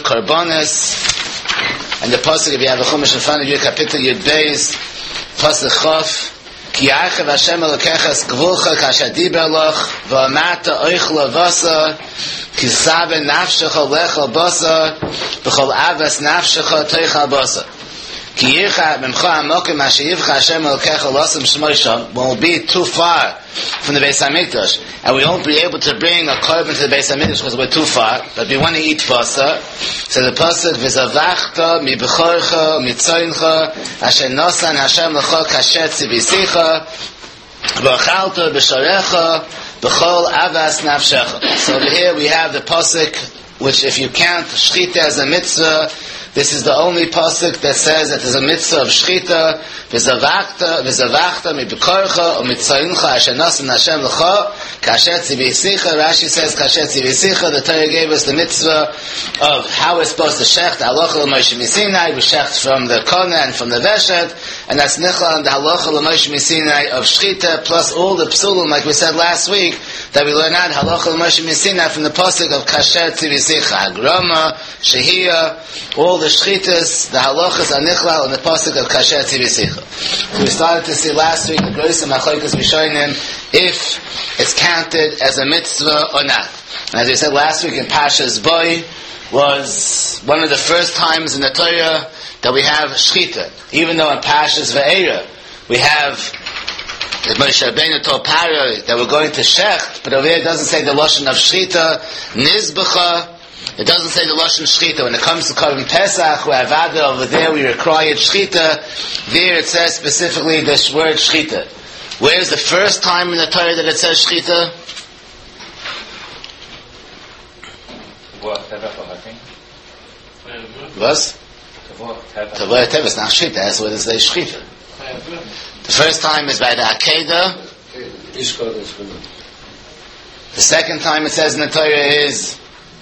Karbonis, and the pasuk, if you have a chumash in front of you, Kapitel Yud Beis, pasuk Chof, Ki Yachav Hashem Elokecha Es Gvulcha Kasher Diber Loch, V'amata Oichla Vasa, Ki Sabe Nafshecha Lechal Basa, B'chol Avas Nafshecha Teichal Basa. Ki Yircha Memcha Amokim Asher Yivcha Hashem Elokecha Losam Shmoi Sham, when we'll be too far from the Beis HaMikdash, and we won't be able to bring a korban to the Beis HaMikdash because we're too far, but we want to eat basa. So the pasuk, V'zavachta mi b'chorcha mi tzoincha asher nosan Hashem l'cho kasher tzivisicha v'achalta b'sharecha b'chol avas nafshecha. So over here we have the pasuk, which if you count shchita as a mitzvah, this is the only pasuk that says that there's a mitzvah of shchita. V'zavachta mi b'korcha o mitzayincha asher nasan Hashem l'cho kasher tzivisicha. Rashi says kasher tzivisicha. The Torah gave us the mitzvah of how we're supposed to shecht. Halacha l'Moshe Misinai, we shecht from the kona and from the veshet, and that's nichal and the halacha l'Moshe Misinai of shchita, plus all the psulim, like we said last week, that we learn out halacha l'Moshe Misinai from the pasuk of kasher tzivisicha, agrama, shehiyah, all the shchitas, the halachas are nichlal in the pasuk of kasher tzivisicha. So we started to see last week the gross and machlokes rishonim if it's counted as a mitzvah or not. And as we said last week in Pashas Boy was one of the first times in the Torah that we have shchita. Even though in Pashas Ve'era we have the Moshe Rabbeinu told Paro that we're going to shecht, but over there it doesn't say the lashon of shchita, nizbecha. It doesn't say the lashon shchita. When it comes to Korban Pesach, where Avada over there we require shchita, there it says specifically this word shchita. Where's the first time in the Torah that it says shchita? Was? Tavor Teva is not shchita. That's where it says shchita. The first time is by the Akedah. The second time it says in the Torah is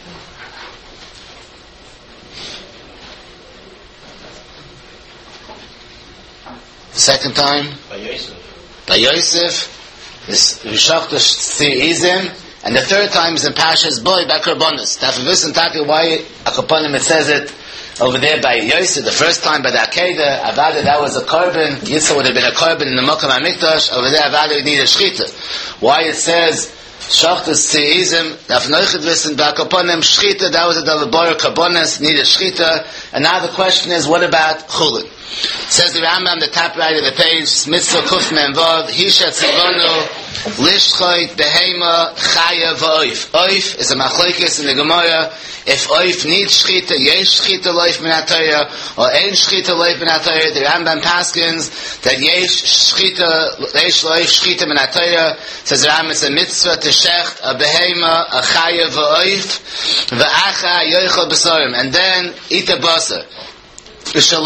second time by Yosef is Rishachta Izim, and the third time is in Pashas Boy by Karbonis. Now, if you listen to why Akaponim it says it over there by Yosef, the first time by the Akedah, Avada, that was a korban. Yitzhak would have been a korban in the Mokum HaMikdash. Over there, Avada, we need a shchita. Why it says Shachtas Tzizim, Daf Noichid Wissen, Ba'akaponim, Shchita, that was a Davabar Karbonis, needed Shchita. And now the question is, what about Chulin? It says the Rambam, the top right of the page, Mitzvah Kuf Menvav, Hisha Tzivonu, Lishchoit, Behema, Chaya, V'oif. Oif is a machlokes in the Gemara. If Oif needs Shchita, Yesh Shchita Loif Min HaTorah, or Ein Shchita Loif Min HaTorah, the Rambam paskins that Yesh Shchita, Yesh Loif Shchita Min HaTorah, says the Rambam, it's a mitzvah to shecht, a Behema, a Chaya, V'oif, V'acha, Yoichel B'sorim, and then eat a basa. And the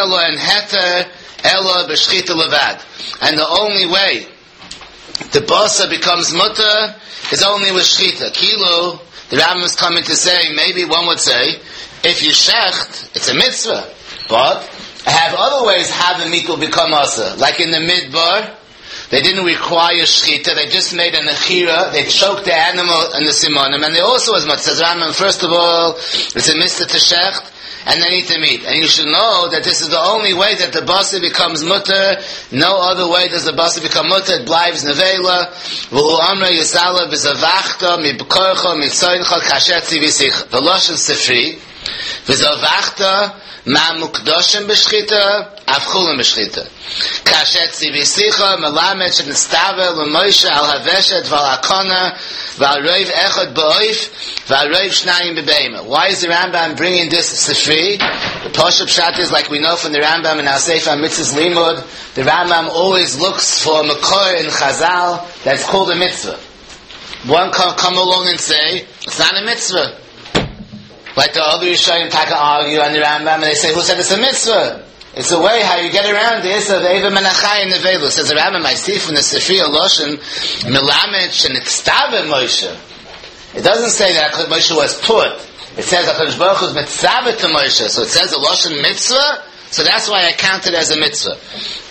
only way the basa becomes mutter is only with shchita. Kilo, the Rambam is coming to say, maybe one would say, if you shecht, it's a mitzvah. But I have other ways how the meat will become asa. Like in the midbar, they didn't require shchita, they just made a nechira, they choked the animal and the simonim, and they also, as much says Rambam, first of all, it's a mitzvah to shecht, and then eat the meat. And you should know that this is the only way that the basa becomes mutter. No other way does the basa become mutter. It blives nevela. V'hu amra yisala b'zavachta mi'b'korcha mi'tzoincha kasher tzivisicha. The lashon sefri. V'zavachta ma mukdoshim b'shchita avchulim b'shchita. Kasher tzivisicha melamed shenestavel l'moisha al haveshet v'al akona v'al roiv echad b'oif v'al roiv shnayim b'beima. Why is the Rambam bringing this sefri? The Pashup Pshat is, like we know from the Rambam in our Sefer Mitzvahs Limud, the Rambam always looks for a makor in Chazal that's called a mitzvah. One can come along and say, it's not a mitzvah. Like the other Yishayim Taka argue on the Rambam, and they say, who said it's a mitzvah? It's a way how you get around this of Eva Menachai in the Velu. Says the Rambam, I see from the Sefri Loshen, Melamed Shenitztave Moshe. It doesn't say that Moshe was put. It says HaKadosh Baruch Hu is mitzvah to Moshe. So it says a Loshen mitzvah, so that's why I count it as a mitzvah.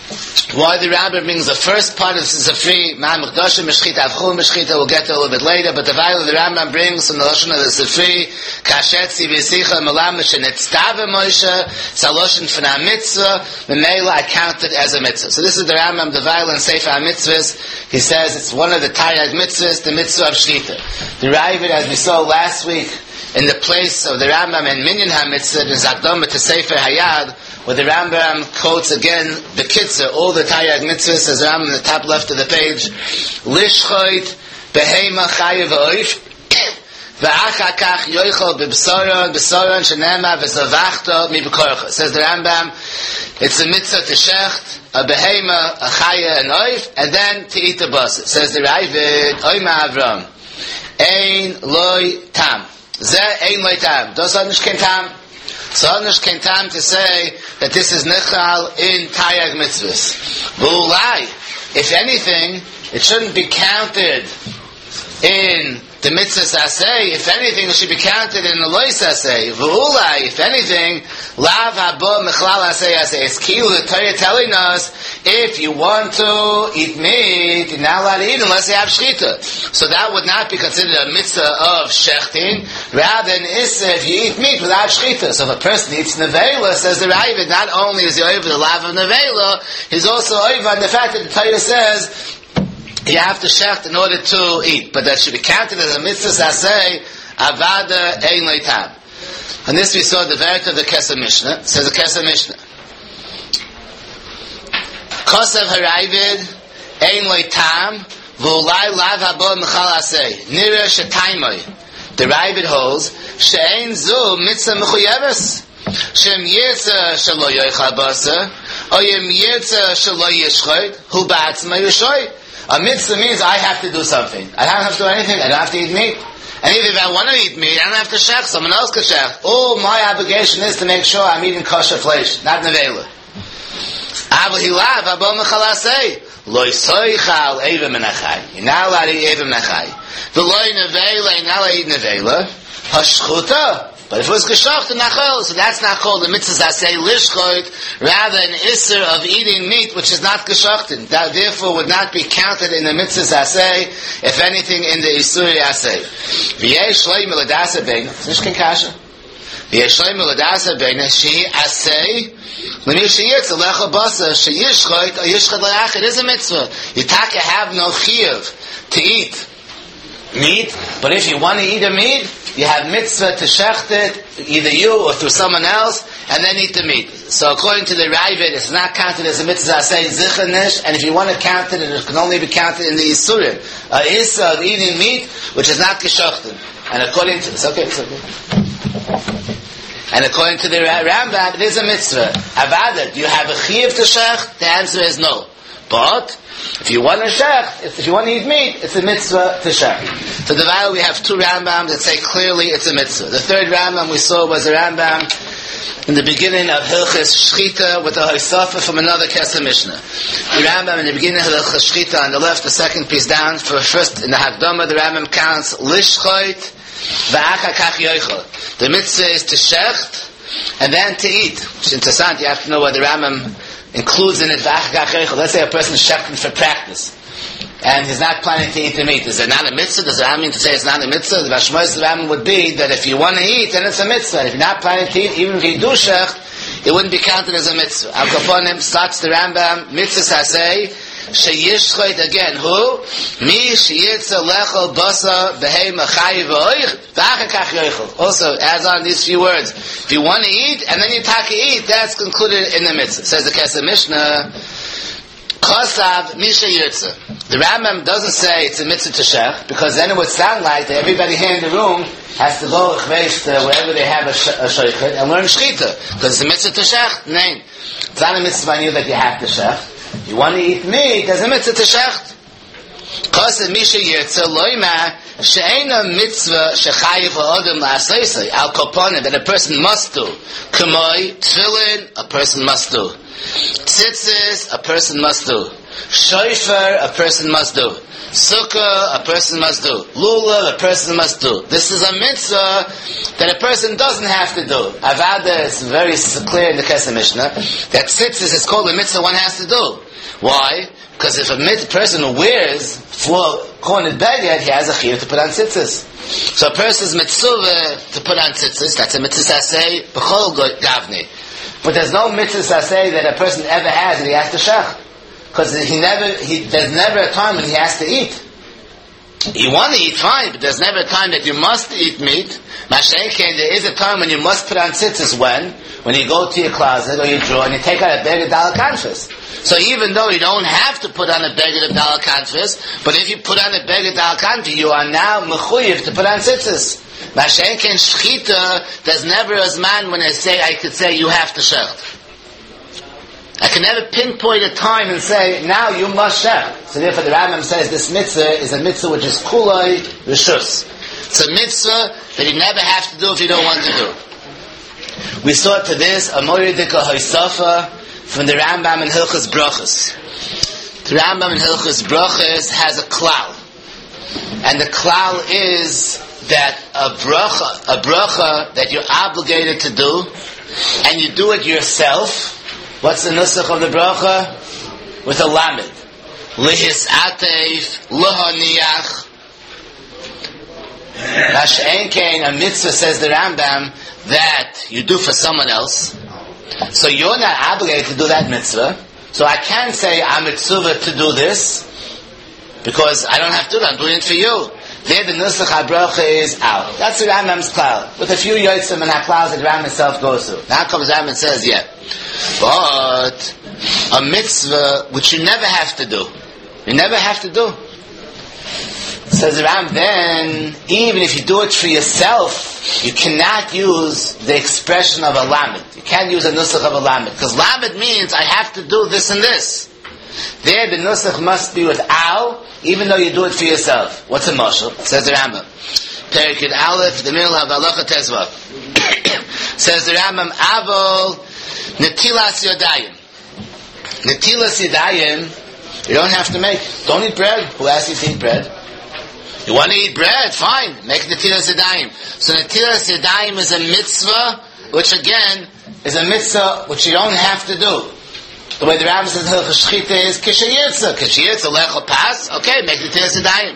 why the Rambam brings the first part of Sifri, Ma'am Mechdoshim Meshchita, Avchul Meshchita, we'll get to a little bit later, but the value the Rambam brings from the Lashon of the Sifri, Kashetzi V'Sicha Melam Shenetztava Moshe, Saloshin F'na Mitzvah, Memela, I count it as a mitzvah. So this is the Rambam, the value in Sefer HaMitzvahs. He says it's one of the Taryag mitzvahs, the mitzvah of Shchita. Derive it, as we saw last week, in the place of the Rambam and Minyan HaMitzvah, in Zakdom to Sefer Hayad, where the Rambam quotes again the Kitzur, all the Taryag mitzvahs, says Rambam in the top left of the page, Lishchoit Behema Chayev Oif, V'achakach Yoichel B'B'Soron, B'Soron Shenema V'Zavachto Mi'B'Korcha. Says the Rambam, it's a mitzvah to shecht, a behema, a chaya, and oif, and then to eat the bus. Says the Ravid, Oyma Avram, Ein Loi Tam. Zeh Ein Loi Tam. Does Anish Ken Tam? So Anish Ken Tam to say that this is Nechal in Taryag mitzvahs. V'ulai, if anything, it shouldn't be counted in the mitzvah asay. If anything, it should be counted in the lois asay. V'ulai, if anything, lav habo mechlal asay asay. It's kilu, the Torah telling us, if you want to eat meat, you're not allowed to eat unless you have shchita. So that would not be considered a mitzvah of shechting, rather than issa if you eat meat without shchita. So if a person eats nevela, says the Ravid, not only is he over the lav of nevela, he's also over on the fact that the Torah says, you have to shecht in order to eat, but that should be counted as a mitzvah asay, avada ein leitam. And this we saw the vert of the Kesef Mishnah. It says the Kesef Mishnah, Kosev harayvid ein leitam v'ulai lav habo mechal asay nira shetaymoi. The Ravid holds she'ein zu mitzvah mechuyeves shem yirtza shelo yoichal basa or yem yirtza shelo yishchoit hu ba'atzma yishoit. A mitzvah means I have to do something. I don't have to do anything. I don't have to eat meat. And even if I want to eat meat, I don't have to shech. Someone else can shech. All my obligation is to make sure I'm eating kosher flesh, not nevela. Abel hilav abo mechalasei lo yisoichal eva menachai. You're not allowed to eat eva menachai. V'lo nevela, you're not allowed to eat nevela. Hashchuta. But if it was geshacht and nachol, so that's not called the mitzvah asay lishchoit, rather an isser of eating meat which is not geshachtin. That therefore would not be counted in the mitzvah asay, if anything in the isuri asay. V'yesh shleim l'dasa beina, nishkin kasha. V'yesh shleim l'dasa beina, she asay, l'mir sheyirtz alecha basa, sheyishchoit, or yishchot l'ach, it is a mitzvah. You have no chiyuv to eat meat, but if you want to eat a meat, you have mitzvah to shecht it, either you or through someone else, and then eat the meat. So according to the Ravid, it's not counted as a mitzvah asay zichanish, and if you want to count it, it can only be counted in the Isurim. Issa of eating meat, which is not geshachten. And according to, it's okay. And according to the Rambam, it is a mitzvah. Avada, do you have a chiyuv to shecht? The answer is no. But if you want to shecht, if you want to eat meat, it's a mitzvah to shecht. So the Vayel, we have two Rambams that say clearly it's a mitzvah. The third Rambam we saw was a Rambam in the beginning of Hilchis Shchita with a Hosafa from another Kesef Mishnah. The Rambam in the beginning of Hilchis Shchita on the left, the second piece down, for first in the Hakdama, the Rambam counts Lishchoit v'achakach yoichel. The mitzvah is to shecht and then to eat. Which is interesting. You have to know what the Rambam includes in it. Let's say a person is shechting for practice, and he's not planning to eat the meat. Is it not a mitzvah? Does it mean to say it's not a mitzvah? The Mashmos Rambam would be that if you want to eat, then it's a mitzvah. If you're not planning to eat, even if you do shecht, it wouldn't be counted as a mitzvah. Al Kaponim starts the Rambam, mitzvah hasei, sheyishchoit again, who? Mi sheyitza lechol basa behema chayiv oich, v'achakach yoichel. Also, adds on these few words. If you want to eat, and then you taka eat, that's concluded in the mitzvah. Says the Kesef Mishnah, Kosav misha yirtza. The Rambam doesn't say it's a mitzvah to shech, because then it would sound like that everybody here in the room has to go wherever they have a shochet and learn shchita, because it's a mitzvah to shech. Name. It's not a mitzvah on you that you have to shech. You want to eat meat, there's a mitzvah to shecht. Kosav misha yirtza loima she'ena mitzvah shechayiv ha'odem la'aseisei al koponim, that a person must do. Kamoi, tefillin, a person must do. Tzitzis, a person must do. Shofar, a person must do. Sukkah, a person must do. Lulav, a person must do. This is a mitzvah that a person doesn't have to do. Avada is very clear in the Kesef Mishnah that tzitzis is called a mitzvah one has to do. Why? Because if a person wears four-cornered beged, he has a chiyuv to put on tzitzis. So a person's mitzvah to put on tzitzis, that's a mitzvah saseh b'chol gavni. But there's no mitzvah saseh that a person ever has that he has to shech. Because there's never a time when he has to eat. You want to eat, fine, but there's never a time that you must eat meat. Masha'eken, there is a time when you must put on tzitzis. When you go to your closet or your drawer and you take out a beged daled kanfas. So even though you don't have to put on a beged of daled kanfas, but if you put on a beged daled kanfas, you are now mechuyev to put on tzitzis. Masha'eken shchita, there's never a man when I could say you have to shech. I can never pinpoint a time and say, now you must shech. So therefore the Rambam says this mitzvah is a mitzvah which is kulai rishus. It's a mitzvah that you never have to do if you don't want to do. We saw to this a moridika hoisafa from the Rambam in Hilchos Brachos. The Rambam in Hilchos Brachos has a klal. And the klal is that a bracha that you're obligated to do, and you do it yourself. What's the nusach of the bracha? With a lamed. Lihis ateif, lohaniach. Masha'en kein, a mitzvah, says the Rambam, that you do for someone else. So you're not obligated to do that mitzvah. So I can't say I'm mitzvah to do this, because I don't have to do it, I'm doing it for you. There the nusach ha-bracha is out. That's the Rambam's klal. With a few yotzim and ha-klaus that the Rambam himself goes through. Now comes Rambam and says, yeah. But a mitzvah which you never have to do. You never have to do. Says the Rambam, then, even if you do it for yourself, you cannot use the expression of a lamed. You can't use a nusach of a lamed. Because lamed means I have to do this and this. There the nusach must be with al, even though you do it for yourself. What's a mashal? Says the Rambam. Perikid Aleph, the middle of Halacha Tezvav. Says the Rambam, Avol Netilas Yodayim. Netilas Yodayim, you don't have to make. Don't eat bread. Who asked you to eat bread? You want to eat bread? Fine. Make Netilas Yodayim. So Netilas Yodayim is a mitzvah, which again is a mitzvah which you don't have to do. The way the Rambam says Hilchos Shchita is Kishayitza. Kishayitza lechol pas. Okay, make Netilas Yodayim.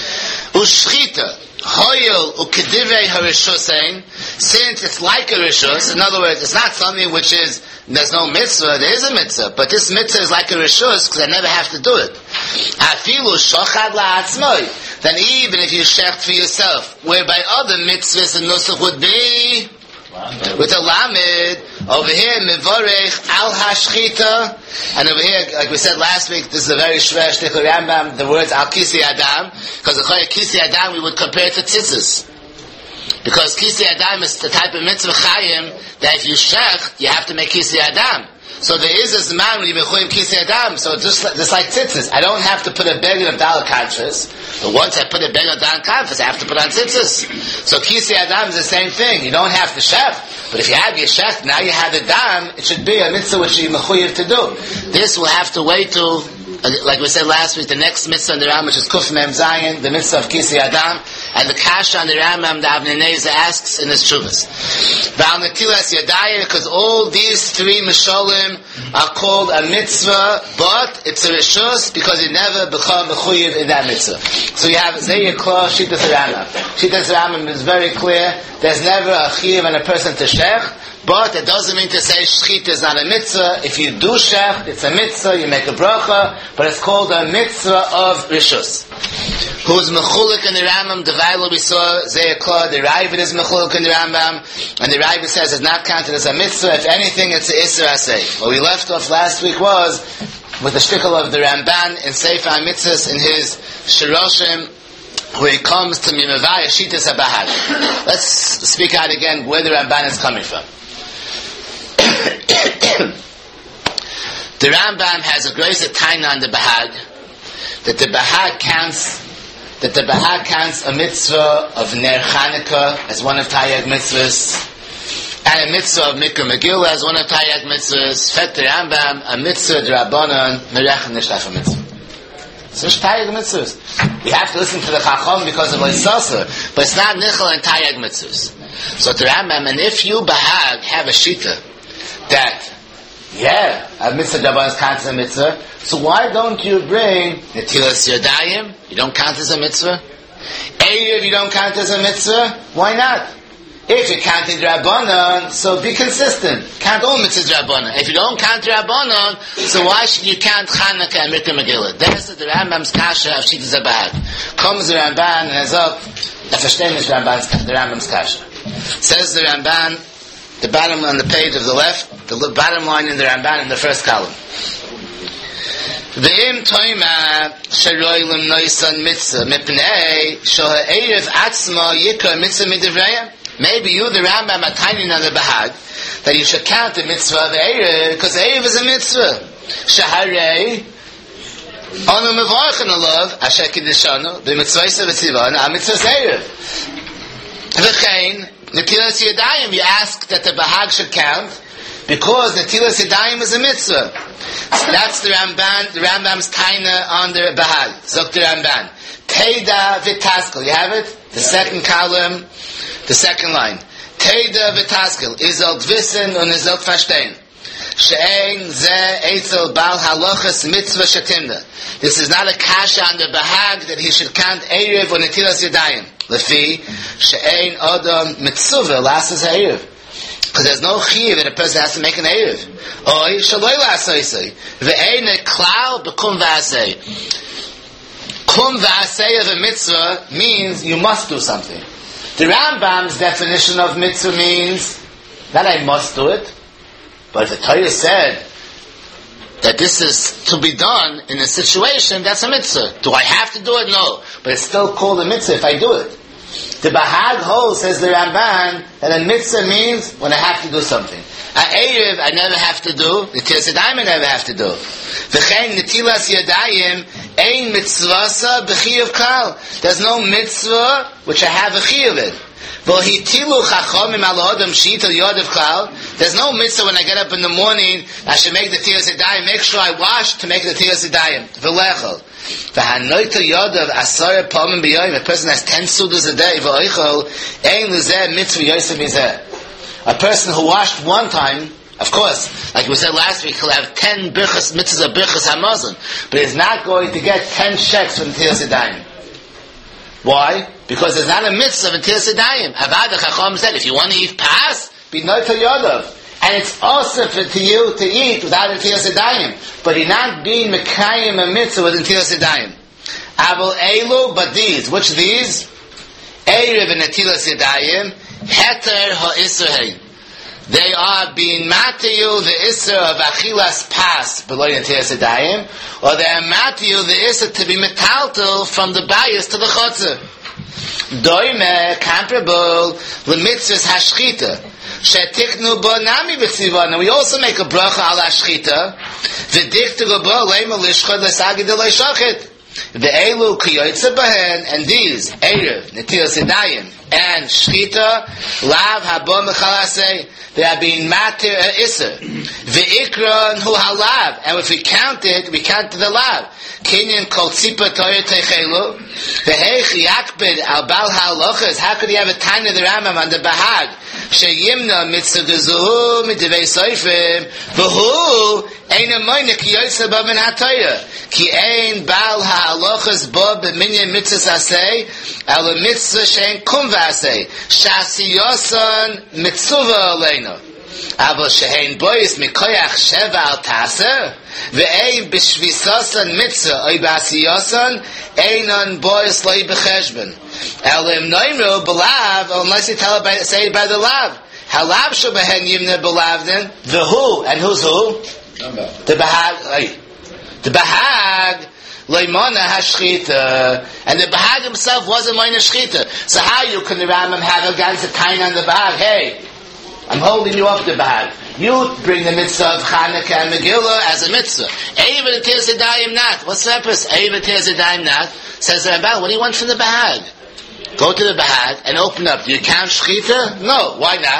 Ushchita. Hoyel u'kedivrei harishusein, since it's like a rishus, in other words, it's not something which is, there's no mitzvah, there is a mitzvah, but this mitzvah is like a rishus, because I never have to do it. Afilu shochad la'atzmoi, then even if you shecht for yourself, whereby other mitzvahs and nusach would be, with a lamed, over here, mivorech al hashchita, and over here, like we said last week, this is a very shver shtichel Rambam, the words al kisi adam, because the kisi adam we would compare to tzitzis. Because kisi adam is the type of mitzvah chayim, that if you shecht, you have to make kisi adam. So there is a zman when you mechuim kisi adam, so just like tzitzis. I don't have to put a beged of daled kanfas, but once I put a beged of daled kanfas, I have to put on tzitzis. So kisi adam is the same thing. You don't have to shecht, but if you have your shecht, now you have the dam, it should be a mitzvah which you mechuyev to do. This will have to wait till, like we said last week, the next mitzvah in the Rambam, which is Kuf Mem Zayin, the mitzvah of kisi adam, and the kasha on the Rambam, the Avnei Nezer asks in his Shuvas. Val Netilas Yadayim, because all these three mishalim are called a mitzvah, but it's a rishus because you never become mechuyev in that mitzvah. So you have Zayir Kor Shittas Rambam. Shittas Rambam is very clear. There's never a chiyuv and a person to shech, but it doesn't mean to say shchita is not a mitzvah. If you do shech, it's a mitzvah. You make a bracha, but it's called a mitzvah of rishus. Who's mechulek in the Rambam? The Vaylo we saw Zayir Kor. The Ravid is mechulek in the Rambam, and the Ravid says it's not counted as a mitzvah. If anything, it's a isra asay. What we left off last week was with the shtickle of the Ramban in Sefer HaMitzvos in his Shiroshim, where he comes to Mimavaya Shitas HaBahag. Let's speak out again where the Ramban is coming from. The Rambam has a great taina on the Bahag, that the Bahag counts a mitzvah of Ner Chanukah as one of Taryag mitzvahs, and a mitzvah of Mikra Megillah as one of Taryag mitzvahs, Fet the Rambam, a mitzvah d'Rabbanan, Merech Nishlach a mitzvah. So it's Taryag mitzvahs. We have to listen to the Chacham because of Leisasa, but it's not Nichel and Taryag mitzvahs. So the Rambam, and if you Bahag have a Shita that, a mitzvah d'Rabbanan is counted as a mitzvah, so why don't you bring Netilas Yadayim? You don't count as a mitzvah. Erev, you don't count as a mitzvah. Why not? If you're counting Rabbanon, so be consistent. Count all mitzvahs Rabbanon. If you don't count Rabbanon, so why should you count Chanukah and Mikra Megillah? That's the Rambam's kasha of Shita Zabad. Comes the Ramban and says, the verstehen is the Rambam's kasha. Says the Ramban, the bottom on the page of the left, the bottom line in the Ramban in the first column. V'im toima sharoilim noisan mitzvah mipnei shoha erev atzma yikra mitzvah midivreya. Maybe you, the Rambam, are tiny on the Bahag, that you should count the mitzvah of erev, because erev is a mitzvah. Shaharei anu mevarchen alav asher kiddishanu b'mitzvaysa v'tzivana ha-mitzvah's erev. V'chein netilas yadayim, you ask that the Bahag should count, because netilas yadayim is a mitzvah. So that's the Ramban, the Rambam's taina on the Bahag. Zok the Ramban. Teida v'taskel. You have it? The second column, the second line. Teida v'taskel. Izalt wissen und izalt verstehen. She'ein ze eitzel bal halachas mitzvah shetimda. This is not a kasha on the Bahag that he should count Erev or netilas yadayim. Lefi, she'ein odom mitzvah lasas Erev. Because there's no chiyuv that a person has to make an erev. Oy shaloi la'asoisei ve'ein klal b'kum v'asei. Kum v'asei of a mitzvah means you must do something. The Rambam's definition of mitzvah means that I must do it, but if the Torah said that this is to be done in a situation, that's a mitzvah. Do I have to do it? No, but it's still called a mitzvah if I do it. The Bahag holds, says the Ramban, that a mitzvah means when I have to do something. A Erev I never have to do, Netilas Yadayim I never have to do. V'chein Netilas Yadayim ein mitzvasa b'chiyuv kal. There's no mitzvah which I have a chiyuv in. V'hitilu chachomim al hodam shita yodav kal. There's no mitzvah when I get up in the morning, I should make the Netilas Yadayim, make sure I wash to make the Netilas Yadayim. V'lechol. V'hanoita yodav asara palmim b'yoyim. A person has 10 sudas a day. V'oichol ein lezeh mitzvah yosef mizeh. A person who washed one time, of course, like we said last week, he'll have 10 birchas, mitzvahs of birchas hamazon, but he's not going to get 10 sheks from Netilas Yadayim. Why? Because there's not a mitzvah of Netilas Yadayim. Avad Chacham said, if you want to eat pas, be noita yodav. And it's also for you to eat without Netilas Yadayim. But you're not being mekayim a mitzvah with Netilas Yadayim. Aval elu, but these. Which these? Erev and Netilas Yadayim, heter ha'israhin. They are being matayu the isra of achilas pas below Netilas Yadayim, or they are matayu the isra to be metaltal from the bias to the chotzer. Doime, comparable, l'mitzvahs hashchita. Shetiknu bo nami b'tzivana. We also make a bracha al hashchita. V'diktu bo leima lishchot l'sagi de leishachit. Ve'elu kiyotze bahen, and these, Erev, Netilas Yadayim, and Shchita, Lav habo mechalasei, they are being matir iser. Ve'ikron hu halav, and if we count it, we count the lav. Kinyan kol tzipa toyer techelu, ve'heich yakbid al bal ha'alochas, how could he have a time of the Rambam on the Bahag? Sheyimna mitzvah dezuhu mitivei soifim, v'hu ein amoyne ki yosef ba ben ha'toyer, ki ein bal ha'alochas bo b'minyan mitzvah asei, al a mitzvah shein kum v'asei, shasi yosan mitzvah aleinu. Aber shein bois mikoyach sheva al taser, ve'ein b'shvisasan mitzvah oy b'asiyasan, einon bois loy b'cheshben. Elim noimru b'lav, unless you tell it say it by the lav. Halav shu behen yimne b'lav then, the who, and who's who? The Bahag, the Bahag, Leimona hashchita, and the Bahag himself wasn't Moina Shchita. So how you can the Rambam have a ganze kain on the Bahag? Hey, I'm holding you up the Bahag. You bring the mitzvah of Chanukah and Megillah as a mitzvah. Even Netilas Yadayim not. What's the purpose? Even Netilas Yadayim not. Says the Rambam, what do you want from the Bahag? Go to the Bahag and open up. Do you count Shchita? No. Why not?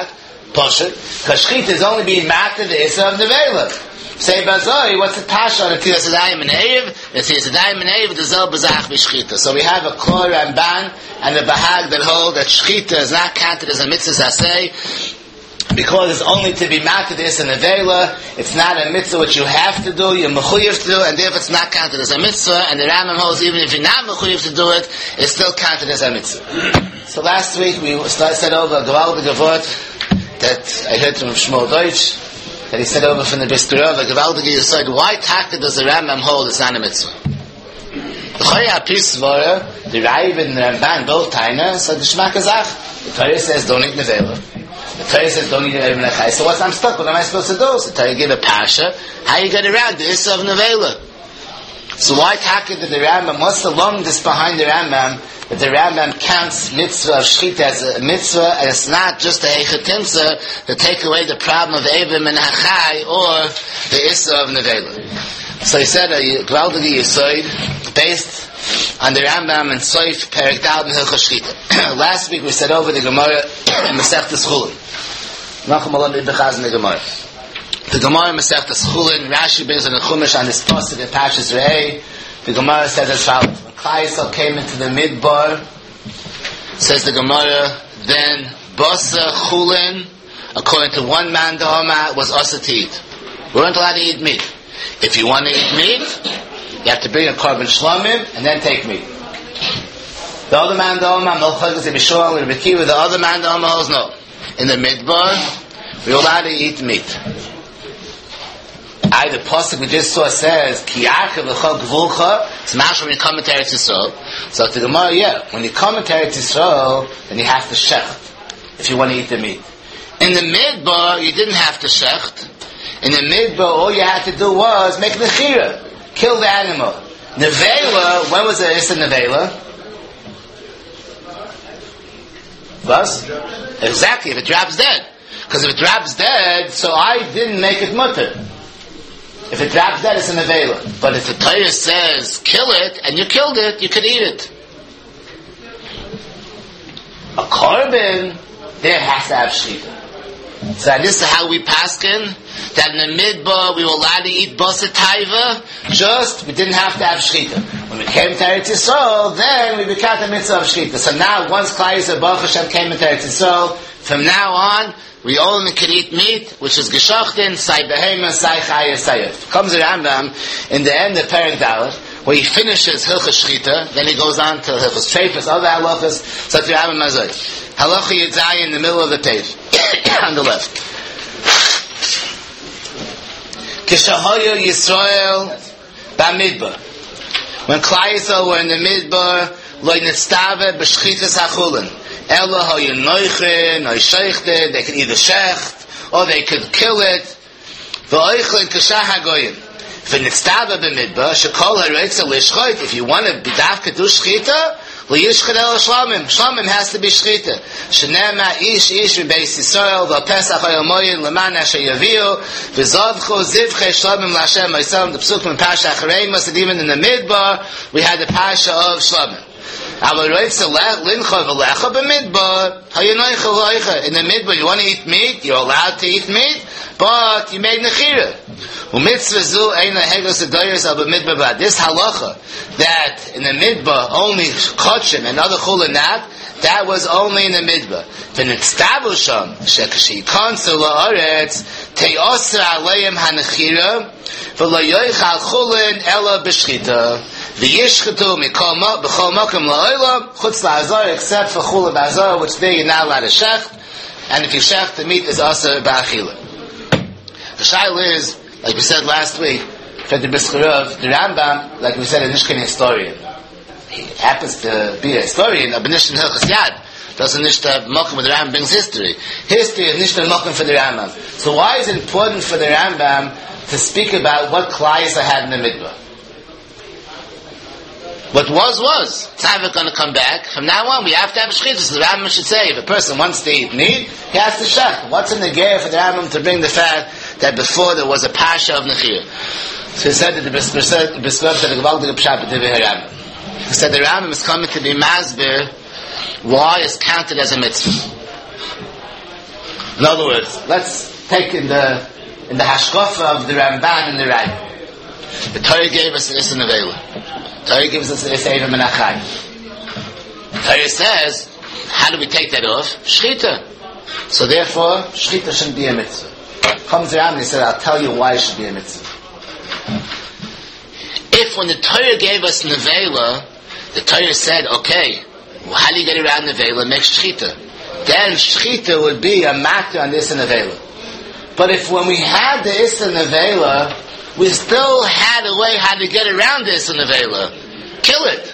Pasha, because Shechita is only being matter the Issa of Nevela. Say Bazoi, what's the Tasha on the Tiyas Adayim and Eiv? The Tiyas Adayim and Eiv, the Zel Bazach B'Shechita. So we have a Kor Ramban and the Bahag that hold that Shechita is not counted as a mitzvah Zasei, because it's only to be matter the Issa Nevela. It's not a mitzvah which you have to do, you're mechuyev to do, and therefore it's not counted as a mitzvah, and the Rambam holds even if you're not mechuyev to do it, it's still counted as a mitzvah. So last week we said over a gewaldige Wort that I heard from Shmuel Deutsch, that he said over from the Bisturov, a gewaldige Yesod, why Taka does the Rambam hold it's not a mitzvah? The Chaya Pisvara, the Ravid and the Ramban, both Taina, so the Shema Kazach, the Torah says don't eat Nevela. The Torah says don't eat Nevela Nechai. So I'm stuck, what am I supposed to do? So the Torah give a Pasha, how you get around the Issa of Nevela? So why Taka did the Rambam, what's the longness behind the Rambam, that the Rambam counts mitzvah of Shechita as a mitzvah, and it's not just a Heichatimsa to take away the problem of Evim and Hachai, or the Issa of Nevela. So he said a Gvaldige Yisoid, based on the Rambam and Soif, Perek Dal and Hilchos Shechita. Last week we said over the Gemara in Masechtas Chulin. Nachum Alam Ibechaz in the Gemara. The Gemara in Masechtas Chulin, Rashi brings on the Chumash on this pasuk in Parshas Re'eh. The Gemara says as follows: when Klal Yisrael came into the Midbar, says the Gemara, then Basa Chulin, according to one man Da'ama, was asa to eat. We weren't allowed to eat meat. If you want to eat meat, you have to bring a korban shlomim and then take meat. The other man Da'ama, the other man Da'ama holds no. In the Midbar, we're allowed to eat meat. The pasuk we just saw says Kiyacha v'chol gvulcha. It's not when you come to Eretz Yisrael. So to the Gemara, when you come to Eretz Yisrael, then you have to shecht if you want to eat the meat. In the Midbar, you didn't have to shecht. In the Midbar, all you had to do was make nechira, kill the animal. Nevela, when was the Issa Nevela? Was? Exactly, if it drops dead. Because if it drops dead, so I didn't make it mutter. If it drops dead, it's an Nevela. But if the Torah says, kill it, and you killed it, you could eat it. A korban, there has to have shechita. So this is how we paskin, that in the Midbar, we were allowed to eat basa taiva, just, we didn't have to have shechita. When we came to Eretz Yisrael, then we became the mitzvah of shechita. So now, once Klal Yisrael Baruch Hashem came into Eretz Yisrael, from now on, we only can eat meat, which is geshachtin, sai behema, sai chaya, sayef. Comes the Rambam in the end of Perek Dalet, where he finishes Hilchos Shechita, then he goes on to Hilchos Shefes, other halachas, so the Rambam Mazoi. Halacha Yitzai in the middle of the page, on the left. Kishahoyo Yisrael Bamidbar. When Klal Yisrael were in the Midbar, lo nitztave b'shchitas hachulin. Ella hoyu noiche, noisheichte, they could either shecht, or they could kill it. V'oichlin kashah hagoyim. V'nitztava b'midbar, shekol ha'reitza l'ishchoit. If you want to be dafka do shchita, l'yishchit el shlomim. Shlomim has to be shchita. Shenema ish v'beis Yisrael, v'pesach ha'yomoyin, l'man asher yaviu, v'zovchu zivchei shlomim l'Hashem ha'yisrael. The psuk from Pasha Achareim was that even in the midbar, we had the Pasha of shlomim. In the midbar, you want to eat meat, you're allowed to eat meat, but you made nechira. This halacha, that in the midbar, only kochim and other chulin that was only in the midbar. The yishchetu mikol makom la'olam chutz la'azar, except for chula b'azar, which there you're not allowed to shecht, and if you shecht, the meat is also ba'achila. The shaila is, like we said last week, for the Biskurov, the Rambam, like we said, a Nishkan historian. He happens to be a historian, a Benishkan Hilchos Yad. Doesn't Nishta Mokum with the Rambam brings history. History is Nishta Mokum for the Rambam. So why is it important for the Rambam to speak about what Klal Yisrael had in the Midbar? What was. It's never going to come back. From now on, we have to have shechita. So the Rambam should say, if a person wants to eat meat, he has to shech. What's in the gear for the Rambam to bring the fact that before there was a pasha of nechir? So he said that the Biskur said the Gevaldige Pshat b'Divei Rambam. He said the Rambam is coming to be masbir why it's counted as a mitzvah. In other words, let's take in the hashkafa of the Ramban and the Rai. The Torah gave us the Issa Nevela. The Torah gives us the Issa Eva Menachai. The Torah says, how do we take that off? Shchita. So therefore, Shchita shouldn't be a mitzvah. Comes around and he said, I'll tell you why it should be a mitzvah. If when the Torah gave us Nevela, the Torah said, okay, well, how do you get around Nevela? Make Shchita. Then Shchita would be a matter on the Issa Nevela. But if when we had the Issa Nevela, we still had a way how to get around the Issa Nevela, kill it.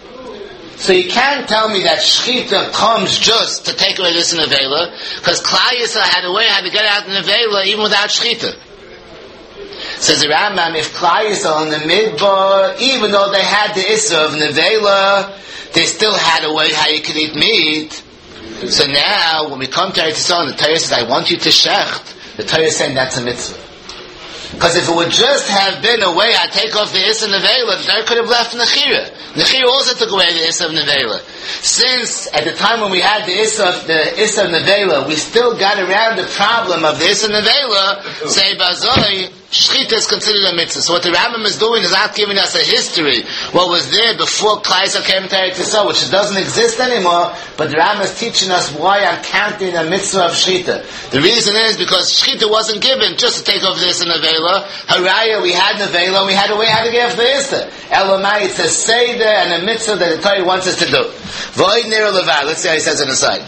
So you can't tell me that Shchita comes just to take away the Issa Nevela, because Klal Yisrael had a way how to get out the Nevela even without Shchita. Says the Rambam, if Klal Yisrael in the Midbar, even though they had the Issa of Nevela, they still had a way how you could eat meat. So now, when we come to Eretz Yisrael, the Torah says, I want you to shecht, the Torah is saying that's a mitzvah. Because if it would just have been a way I take off the Issa Nevela, the Torah could have left Nechira. Nechira also took away the Issa of Nevela. Since at the time when we had the Issa of Nevela, we still got around the problem of the Issa Nevela, say Bazoi, Shchita is considered a mitzvah. So what the Rambam is doing is not giving us a history. What was there before Klal Yisrael came to Eretz Yisrael, which doesn't exist anymore, but the Rambam is teaching us why I'm counting a mitzvah of Shchita. The reason is because Shchita wasn't given just to take over the Issa Nevela. Haraya, we had Nevela, we had a way how to get off the Issa. Elamai, it's a Seder and a mitzvah that the Torah wants us to do. V'oid nero levar, let's see how he says on the side.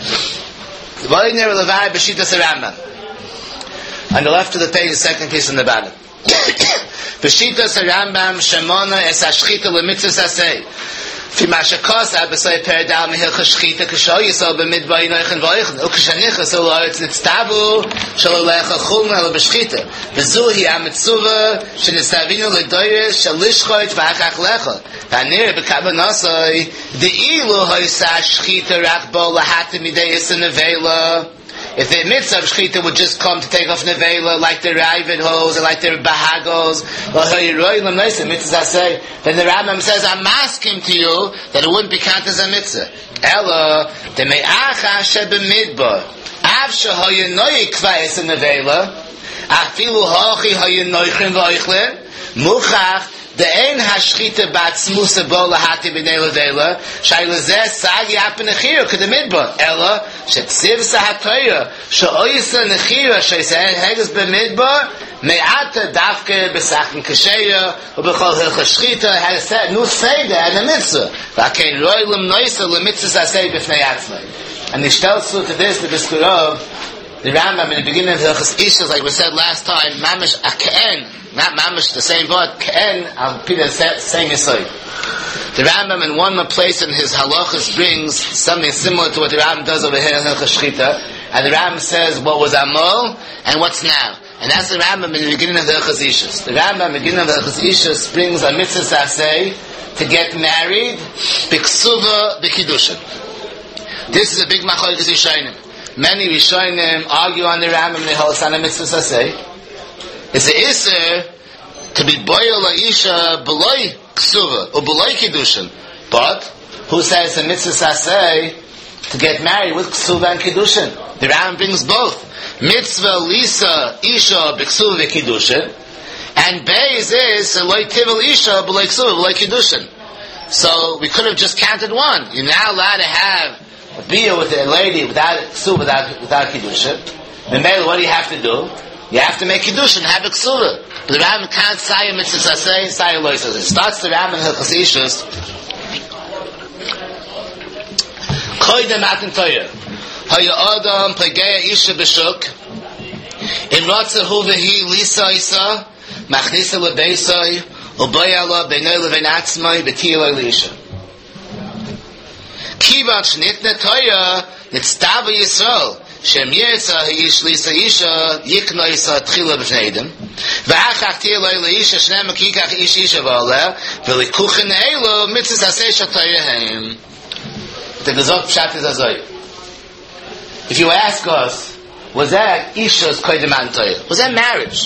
V'oid nero levar b'shitas Rambam. On the left of the page, the second piece in the bottom. B'shitas Rambam shemona es hashchita lemitzvah sasei. Fi mashakos abesay peredal mehilcha shchita kasho yisol b'midbar yinoichen v'oichen ukashanichas ol ha'aretz nitztabu shelo lecha chulna elo b'shchita v'zu hi ha'mitzuvah shenisavinu l'doyres shalishchoit v'achach lecha v'anir b'kabanasoi de'ilu ho'isa shchita rak bo lahata midei Issa Nevela. If the mitzvah of Shechita would just come to take off Nevela, like the Ravid holds, or like the Bahagos, then the Rambam says, I'm asking to you that it wouldn't be counted as a mitzvah. Ella, the me'acha shebemidbar, av shehoyenoy kva Issa Nevela, afilu hochi hoyenoichin v'oichlin, muchach, the ein hashchita batzmusa bo lahati b'nei levela shay lezeh sagi apen nechira k'de midbar ela shetsiv sahatoya she'oyisa nechira she'yisrael heges b'midbar me'ata dafke b'sachin kasheya u'b'chol hilcha shchita had a set new seder and a mitzvah v'akein roi l'mnoisa l'mitzvah sasei b'fnei atzmai. And the shtelzu to this, the Biskurov, the Rambam in the beginning of Hilchas Ishas, like we said last time, mamish akein, not mamish the same word, kein, I'll repeat the same aside. The Rambam in one place in his halachas brings something similar to what the Rambam does over here in Hilchas Shchita, and the Rambam says what was Amol and what's now. And that's the Rambam in the beginning of the Hilchas Ishas. The Rambam in the beginning of the Hilchas Ishas brings a mitzvah saseh to get married, b'ksuva, b'kiddushin. This is a big machlokes Rishonim. Many Rishonim argue on the Rambam and the Holasana mitzvah saseh. It's the Isser to be boil la'isha b'loi ksuva or b'loi kiddushin. But who says the mitzvah saseh to get married with ksuva and kiddushin? The Rambam brings both. Mitzvah lisa isha b'ksuva v'kiddushin, and beis is loy tivel isha b'loi ksuva b'loi kiddushin. So we could have just counted one. You're now allowed to have a beer with a lady without ksuva, without kiddushin. Then what do you have to do? You have to make kiddushin, have a ksuva. But the Rambam can't say a mitzvah saseh, say a loy saseh. It starts the Rambam in Hilchas Ishus. Koydem matan Torah. Haya Adam plegeya isha b'shuk. In ratzahu v'hi lisa isa, machnisa lebeisai, u'boya la b'nei levein atzmai, b'tiyah l'isha. Kivan shnitne Torah, nitztava Yisrael, Shem Yirtzah Yish Lisa Isha Yikno Yisa Tchila B'Vneidim V'achach Tia Loi L'Isha Shnem Akikach Ish Isha V'Oleh V'Likuchen Eilu Mitzvah Saseh Shatoyehem. The Gezok Pshat is Azoi. If you ask us, was that Isha's Kodeman Torah? Was that marriage?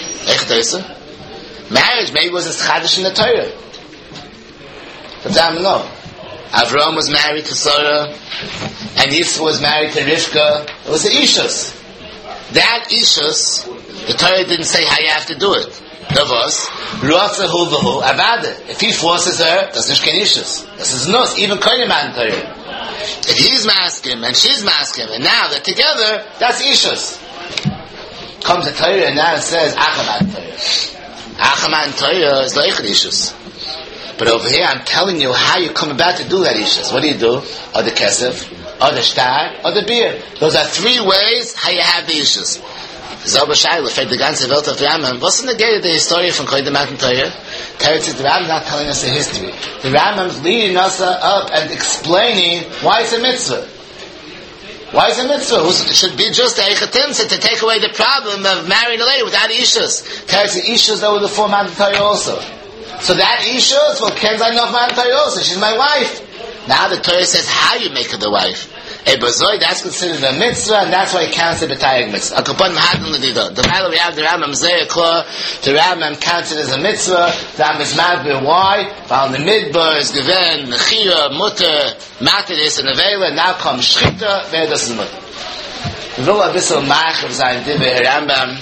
Marriage maybe was a Chadash in the Torah. But I don't know. Avram was married to Sarah, and Yisro was married to Rivka. It was the Ishus. That ishus, the Torah didn't say how you have to do it. Davos, Ruatzahu v'hu avada. If he forces her, that's nicht kein ishus. This is nus, even koyim an Torah. If he's masking and she's masking, and now they're together, that's ishus. Comes the Torah and now it says Achaman Torah. Achaman Torah is like ishus. But over here I'm telling you how you come about to do that ishus. What do? Or the kesef, or the shtar, or the beer. Those are three ways how you have the ishus. Zalba Shaila, the ganze Welt of Rambam. What's in the gate of the history from Koydem Matan Torah? Teretz, the Rambam is not telling us the history. The Rambam is leading us up and explaining why it's a mitzvah. Why is a mitzvah? It should be just a echatimsa to take away the problem of marrying a lady without ishus. Teretz, the ishus that were the four Matan Torah also. So that ishus, well, Ken's enough Matan Torah also. She's my wife. Now the Torah says how you make her the wife. That's considered a mitzvah, and that's why it counts it b'tayeg mitzvah. The matter we have the Rambam Zayakor, the Rambam counts it as a mitzvah. The Rambam is mad why? While the midbar is given nechira, mutter, matadis, and avela. Now comes shchita, vedas and mutter. We will have this mach of Zayin Dibbe Rambam.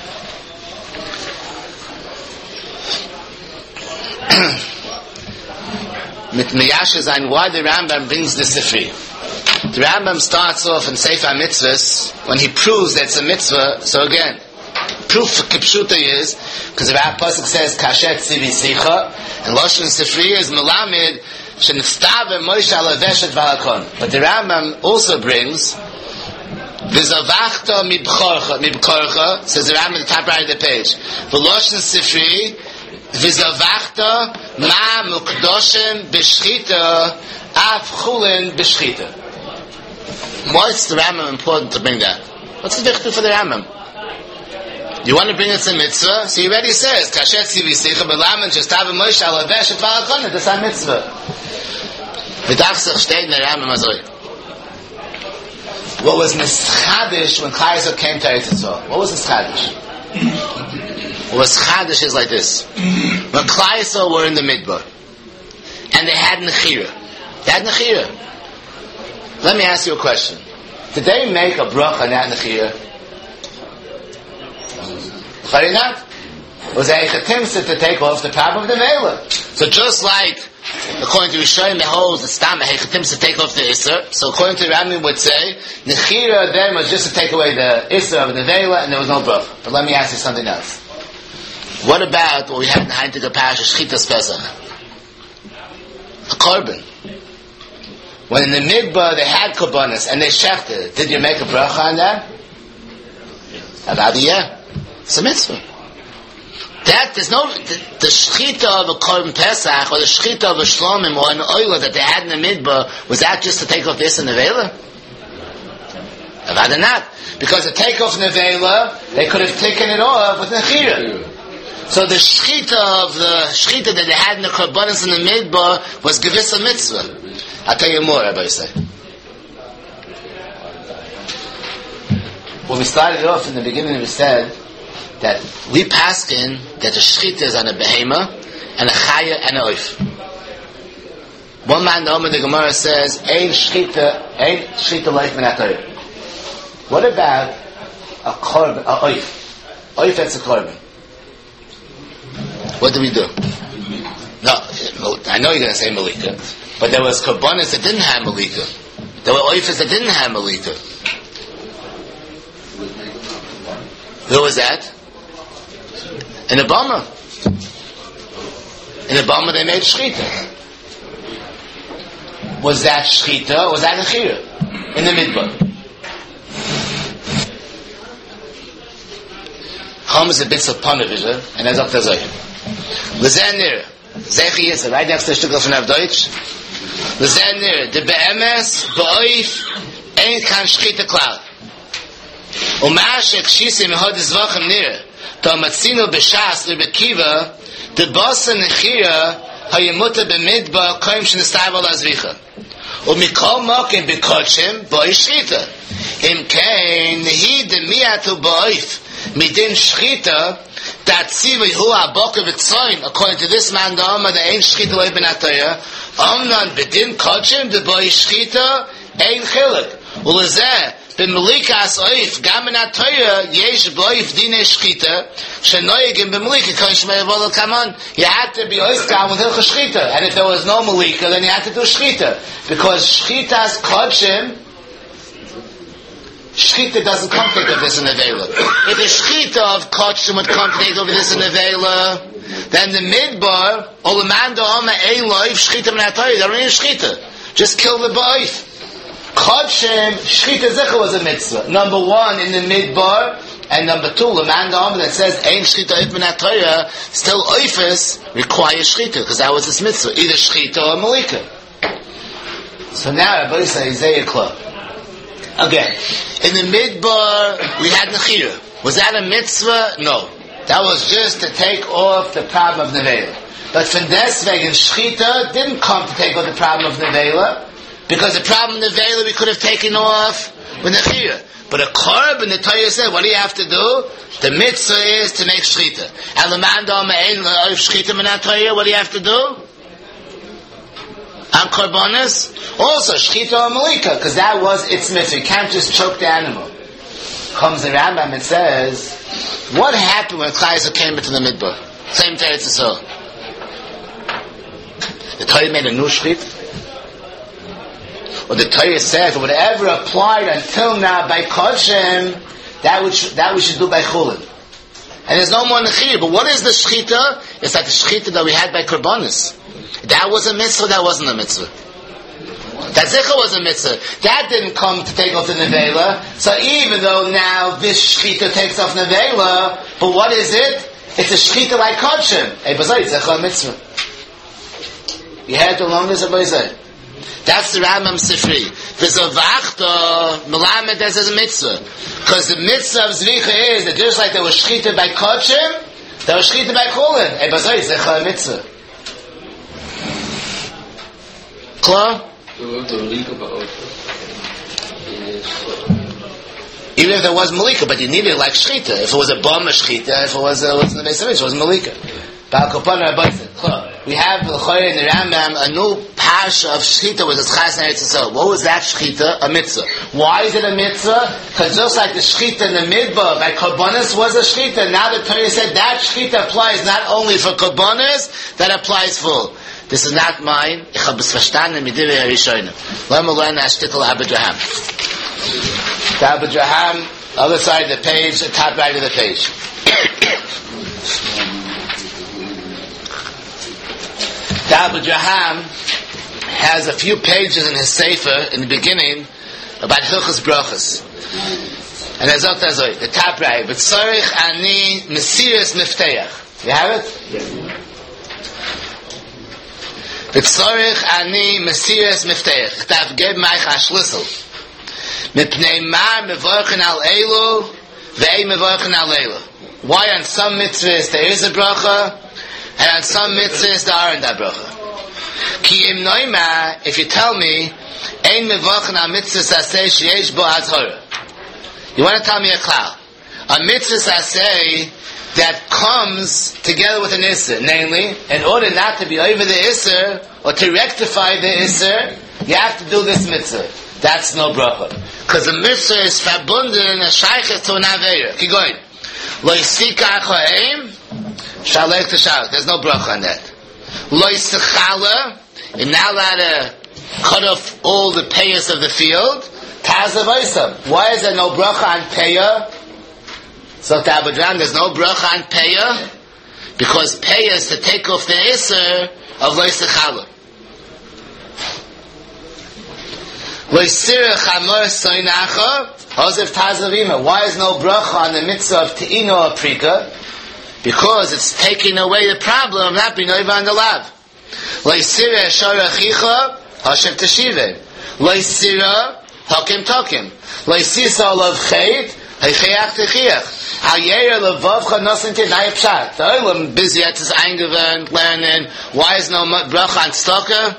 Mit miyasha Zayin, why the Rambam brings the Sifri. The Rambam starts off in Sefer Mitzvahs when he proves that it's a mitzvah. So again, proof for Kipshuta is because the Pasuk says Kashet Tzivi Sicha and Loshen Sifri is Melamid Sheniftav Moshe Alaveshet Valakon. But the Rambam also brings V'zavachta Mibkorcha, says the Rambam at the top right of the page. V'Loshen Sifri V'zavachta Ma Mukdoshem B'Shchita Af Chulin B'Shchita. Why is the Rambam important to bring that? What's the dichtu for the Rambam? You want to bring it to mitzvah? So he already says, Kashet Tzivi Sicha B'Laman Shestav Moshe Alaveshet Valakon. That's a mitzvah. V'dachsach steht in the Rambam azoi. What was Nischadish when Klal Yisrael came to Eretz Yisrael? What was Nischadish? What was Chadish is like this. When Klal Yisrael were in the Midbar, and they had Nechira. They had Nechira. Let me ask you a question. Did they make a bracha on that Nechira? Probably not. Was a echatimsa to take off the problem of the Mela. So just like, according to Rishayim, it holds the stam a echatimsa to take off the Isser. So according to Rambam would say, Nechira then was just to take away the Isser of the Mela and there was no bracha. But let me ask you something else. What about what we had in the Heintiger Parasha, Shchitas Pesach? A korban. When in the midbar they had korbanos and they shechted, did you make a bracha on that? About yeah. It's a mitzvah. That there's no the shchita of a korban Pesach or the shchita of a shlomim or an oila that they had in the midbar, was that just to take off this in the vela? About not, because to take off nevela they could have taken it off with nechira. So the shchita that they had in the korbanos in the midbar was gewiss a mitzvah. I'll tell you more, Rabbi say. When we started off in the beginning, we said that we paskin that the shchita is on a behema and a chaya and a oif. One man, the Omer the Gemara says, "Ein shchita life min ha'torah." What about a korban, a oif? Oif, that's a korban. What do we do? No, I know you're going to say malika, but there was korbanos that didn't have malika. There were oifas that didn't have malika. Who was that? In the Bama. In the Bama they made shchita. Was that shchita or was that nechira? In the midbar. Hom is a bit of Panavisha, and that's up to Zohar. Lezenir, Zechi is right next to the Shtukal from Deutsch. Lezenir, the be'emes, ba'oif, ain't kan shchita klal. Umashek shisim hodis vachem nir, to amatzino b'shas l'bekiva, the basa nechira, hayemuta b'midba, koim shenistav al azvicha. Umikol mokim b'kodshim, ba'oif shchita. Im kein, nehi de miyatu ba'oif, midin shchita, that tzivi hu ha'boker v'tzoim, according to this man, the Omer, the ain't shchita loy ben atayah, Omnan bedin kodshim, the ba'oif shchita, ain't chilik. Ulazeh, במליקס אויף, גם מן התורה, יש באויף דיני שחיטה, שנויגים במליקה, כאן שמי יבוא לכמון, you had to be oiskam with hilcha shchita, and if there was no malika, then you had to do shchita, because shchita's kodshim, shchita doesn't come to take over this in Nevela. If the shchita of kodshim would come to take over this in Nevela, then the midbar, olamanda oma eiloif, shchita min hatayah, they don't need shchita. Just kill the boif. Kodshim, shchita zicha was a mitzvah. Number one, in the midbar, and number two, lemanda oma that says, ein shchita oif min hatayah, still oifus requires shchita, because that was his mitzvah. Either shchita or malika. So now, Rabbi says, Isaiah Kla. Again, in the midbar, we had nechira. Was that a mitzvah? No. That was just to take off the problem of nevela. But from deswegen shchita didn't come to take off the problem of nevela, because the problem of nevela we could have taken off with nechira. But a korban, the Torah said, what do you have to do? The mitzvah is to make shchita. And lemanda me'ein of shchita min ha'Torah, what do you have to do? On korbanos, also shchita or malika, because that was its mitzvah. You can't just choke the animal. Comes the Rambam and says, what happened when Klal Yisrael came into the midbar? Same to Eretz Yisrael. The Torah made a new shchit, or the Torah said whatever applied until now by Kodshim, that we should do by Chulin. And there's no more nechir. But what is the shchita? It's like the shchita that we had by Korbanos. That was a mitzvah, that wasn't a mitzvah. That zicha was a mitzvah. That didn't come to take off the nevela. So even though now this shchita takes off nevela, but what is it? It's a shchita like Kodshim. Hey, bazai, zicha a mitzvah. You had the longest of bazai. That's the Rambam Sifri. There's a vachta, melamed as a mitzvah. Because the mitzvah of zricha is that just like there was shchita by Kodshim, there was shchita by Chulin. Hey, bazai, zicha a mitzvah. Klar? Even if there was malika, but you needed it like shchita. If it was a bama shchita, if it was in the base of it, it was malika. We have in the Rambam a new parsha of shchita with its chas and Eretz Yisrael. What was that shchita? A mitzvah. Why is it a mitzvah? Because just like the shchita in the midbar by korbanos was a shchita, now the Torah said that shchita applies not only for korbanos, that applies full. This is not mine. Ich habe es verstanden mit Divrei HaRishonim. Let me learn that shtickle Abadraham. The Abadraham, other side of the page, the top right of the page. The Abadraham has a few pages in his sefer in the beginning about Hilchos Brachos. And there's not the top right. But Tzorich ani Mesiras Mifteach. You have it? Yes. B'tzorich ani mesiras mifteach. K'tav geb ma'ich ha'shlisel. Mipnei mar mevorchen al elu, ve'ei mevorchen al elu. Why on some mitzvahs there is a bracha, and on some mitzvahs there aren't a bracha? Ki im noima, if you tell me, ein mevorchen al mitzvahs aseh sheyesh bo azhora. You want to tell me a klal. A mitzvahs aseh that comes together with an Isser. Namely, in order not to be over the Isser, or to rectify the Isser, you have to do this mitzvah. That's no bracha. Because the mitzvah is verbunden, a shaychet to an aveira. Keep going. Lo yisika achoeim, shalek to shalek. There's no bracha on that. Lo yisichala, you're not allowed to cut off all the payas of the field. Tazav oisam. Why is there no bracha on payah? So Tabadran, there's no bracha on payah, because payah is to take off the Isser of Loisichala. Loisirah chamor soinacha, Ozev tazavima. Why is no bracha on the mitzvah of te'ino or prika? Because it's taking away the problem of not being over on the lav. Loisirah sharachicha, Hashem teshiveh. Loisirah hakim tokim. Loisisa olav chait, heicheach techiach. The Olam busy at his eingewöhnt, learning. Why is no bracha on tzedakah?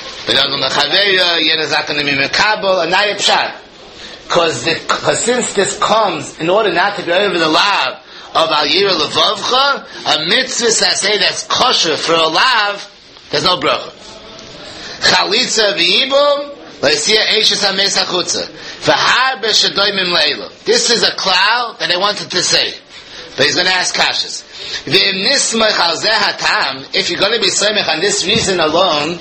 Because since this comes in order not to be over the lav of al yira levavcha, a mitzvah say that's kosher for a lav, there's no bracha. Chalitza v'yibum, le'siyah eishes hames hachutza. This is a cloud that I wanted to say. But he's going to ask kashas. If you're going to be samech on this reason alone,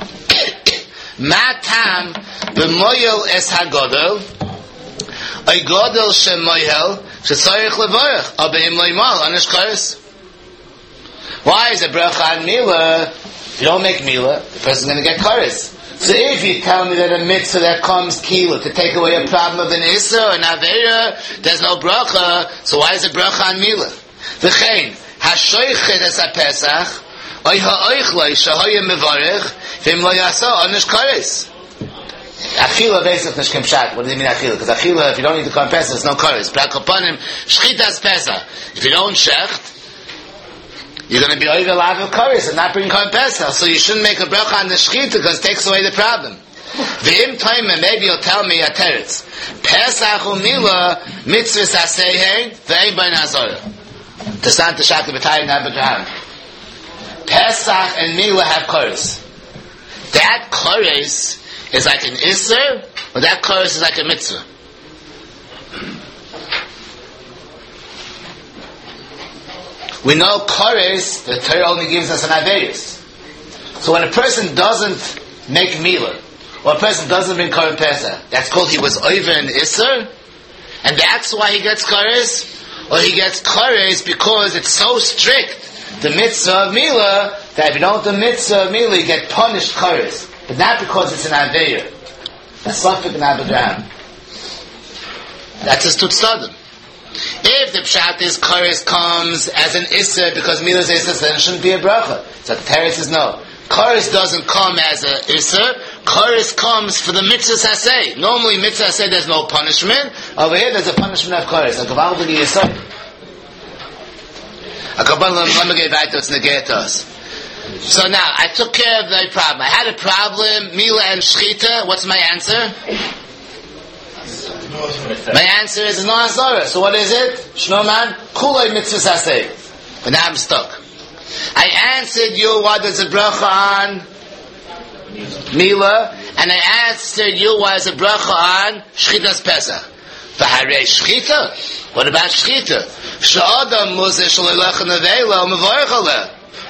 matam b'moyel es hagodol, a godol shemoyel shetzarich levorach, abeim loimal anish kares. Why is a bracha on milah? If you don't make milah, the person's going to get kares. So if you tell me that a mitzvah that comes kila to take away a problem of an issa or an aveira, there's no bracha, so why is a bracha on milah? V'chein, ha-shoichet es ha-pesach, oy ha-oichloi shahoye mevarech, v'im lo yasa onish kares. Achila veisach nishkim pshat. What does it mean achila? Because achila, if you don't eat the korban pesach, there's no kares. B'akopanim, shchitas pesach. If you don't shecht, you're going to be over lav of kares and not bring korban pesach. So you shouldn't make a bracha on the shchita because it takes away the problem. V'im toimeh, maybe you'll tell me a teretz. Pesach u'milah mitzvahs aseihen v'ein bain hazorah. Tesant t'shak l'b'tayim n'abadraham. Pesach and milah have kares. That kares is like an isser, or that kares is like a mitzvah. We know kares, the Torah only gives us an averis. So when a person doesn't make milah, or a person doesn't bring korban pesach, that's called he was over an isser, and that's why he gets kares, or he gets kares because it's so strict, the mitzvah of milah, that if you don't do the mitzvah of milah, you get punished kares. But not because it's an aveir. That's safek and abadraham. That's his tutzadim. If the pshat is kares comes as an isser because milah is isser, then it shouldn't be a bracha. So the teretz is no. Kares doesn't come as a isser. Kares comes for the mitzvah saseh. Normally mitzvah saseh there's no punishment. Over here there's a punishment of kares. A kaval b'gi yisod. A kaval l'ma gei vaytos negei to us. So now I took care of the problem. I had a problem, milah and shchita. What's my answer? My answer is no hazara. So what is it? Shnoman kulay mitzvah saseh. But now I'm stuck. I answered you what is a bracha on milah, and I answered you what is a bracha on shchitas pesach. V'harei shchita. What about shchita? Sh'adam muzeh shalilach nevela u'mevarech aleh.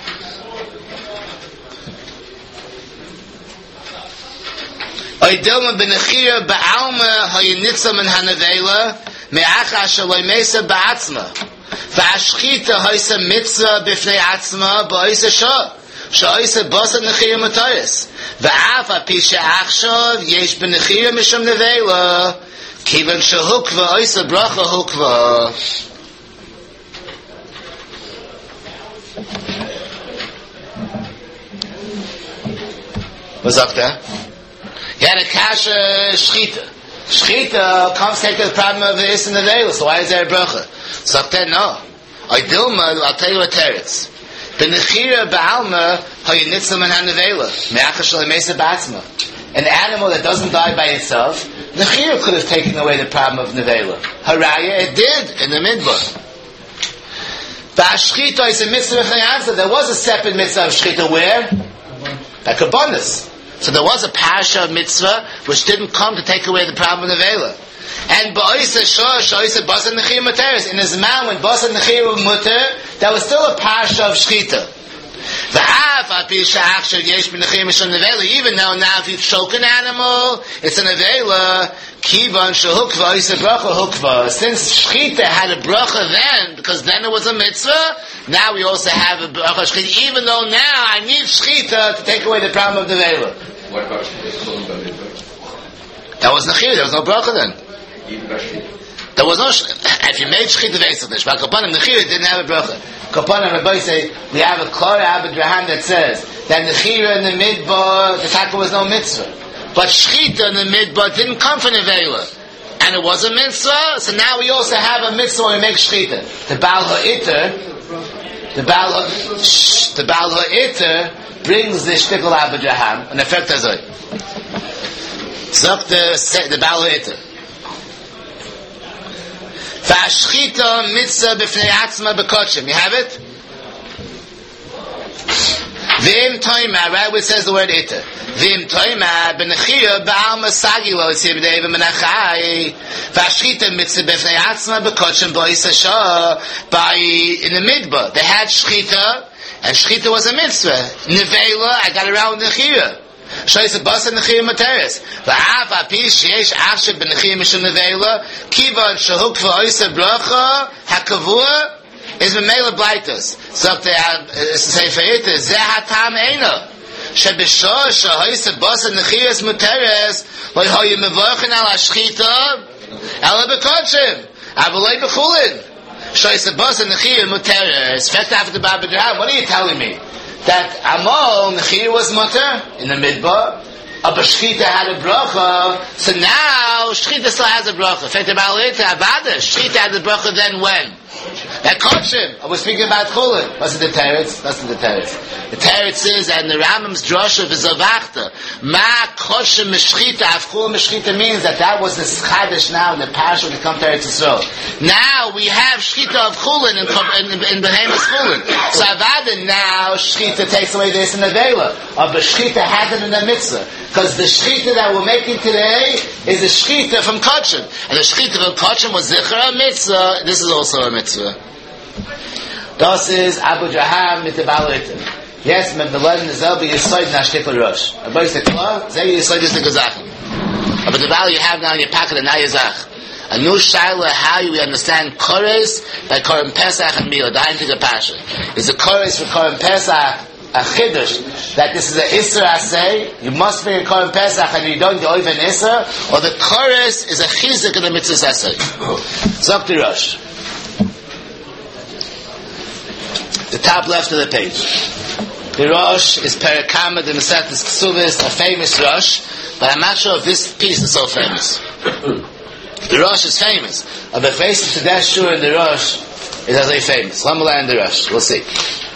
Oidilma b'nechira ba'alma hayinitza min hanavela me'acha shaloi mesa ba'atzma v'ashchita hoysa mitzvah b'fnei atzma ba'oysa shah sha'oysa basa nechira matayas v'af api she'achshav yesh b'nechira misham nevela kivan shehukva oysa bracha hukva. What's up there? He had a kasha shchita. Shchita comes to take the problem of the is and the veil. So why is there a bracha? So no. I'll tell you what teretz. The nechira ba'alma hayinitzam and hanavela me'achashal emesa ba'atzma. An animal that doesn't die by itself, nechira could have taken away the problem of nevela. Haraya, it did in the midbar. Ba'ashchita is a mitzvah v'chayanza. There was a separate mitzvah of shchita where? Like a bonus. So there was a parasha of mitzvah which didn't come to take away the problem of the Vela. And ba'oisa shosh, oisa basa nechir materis. In his man, when basa nechir muter, there was still a parasha of shchita. Even though now if you choke an animal, it's an avela. Kivan shehukva oisa bracha hukva. Since shchita had a bracha then, because then it was a mitzvah, now we also have a bracha shchita. Even though now I need shchita to take away the problem of the vela. What about shchita? That was nechir. There was no bracha then. There was no. If you made shchita veisach, but kapanim nechir didn't have a bracha. Kapanim Rabbi say we have a kora abadrahan that says that nechira in the midbar the taka was no mitzvah, but shchita in the midbar didn't come from nevela, and it was a mitzvah. So now we also have a mitzvah when we make shchita. The Baal Ha'iter, the Baal Ha'iter brings the shtikol abadrahan an effect as it. Zok the Baal Ha'iter. V'ashchita mitzvah b'fnei atzma b'kodshim. You have it? Vim toima, right where it says the word ita. Vim toima, benechia, ba'alma sagilo, it's here, b'dei v'menachai, v'ashchita mitzvah b'fnei atzma, b'kotchem bo'is hashah, in the midbar. They had shchita, and shchita was a mitzvah. Nevela, I got around with nechia. Shoyse basa nechia materis. V'av api sheyesh achshav b'nechia mishum nevela, kivan shahuk v'oisa bracha, hakavua, is memela blaitos. So if they have say for it, zeh hatam eino. Shebishor shahoyse basa nechias muteres, loy hoyu mevorchen al hashchita, ela bekotchim, avalei bechulin. Shoyse basa nechia muteres. Fact after the Baba Draham, what are you telling me? That Amol nechia was muter in the midbar. But Shchita had a bracha, so now Shchita still has a bracha. Fact about it, Avada, Shchita had the bracha then when? That Kodshim. I was speaking about Chulin. What's the teretz? That's the teretz. The teretz is, and the Rambam's drasha is Zavachta. Ma Kodshim Meshchita, Avchul Meshchita means that was the Chadash now in the Parsha when it comes to Eretz Yisrael. Now we have Shchita of Chulin in the name of Chulin. So Avada now Shchita takes away this in the Vela. But Shchita has it in the Mitzvah. Because the Shchita that we're making today is a Shchita from Kodshim. And the Shchita from Kodshim was Zichra Mitzvah. This is also a Mitzvah. Das is Abu Draham mit der Balite. Yes, mit der Leuten selber Yisoid nach Shtifel Rosh. Aber ist klar, sehr Yisoid ist die Gesachen. Aber the value you have now in your pocket and now you zach. A new shaila how you understand Kores by Korim Pesach and Mila, the into the Pasha. Is the Kores for Korim Pesach a chiddush that this is a Isser Asay, you must be a Korim Pesach and you don't do even Isser, or the Kores is a chizik in the Mitzvah Asay. Zok the Rosh. The top left of the page. The Rosh is Perekama, the Mesetes Ksuvis, a famous Rosh, but I'm not sure if this piece is so famous. The Rosh is famous, but the face of the Shur in the Rosh is as a famous. Let me land the Rosh, we'll see.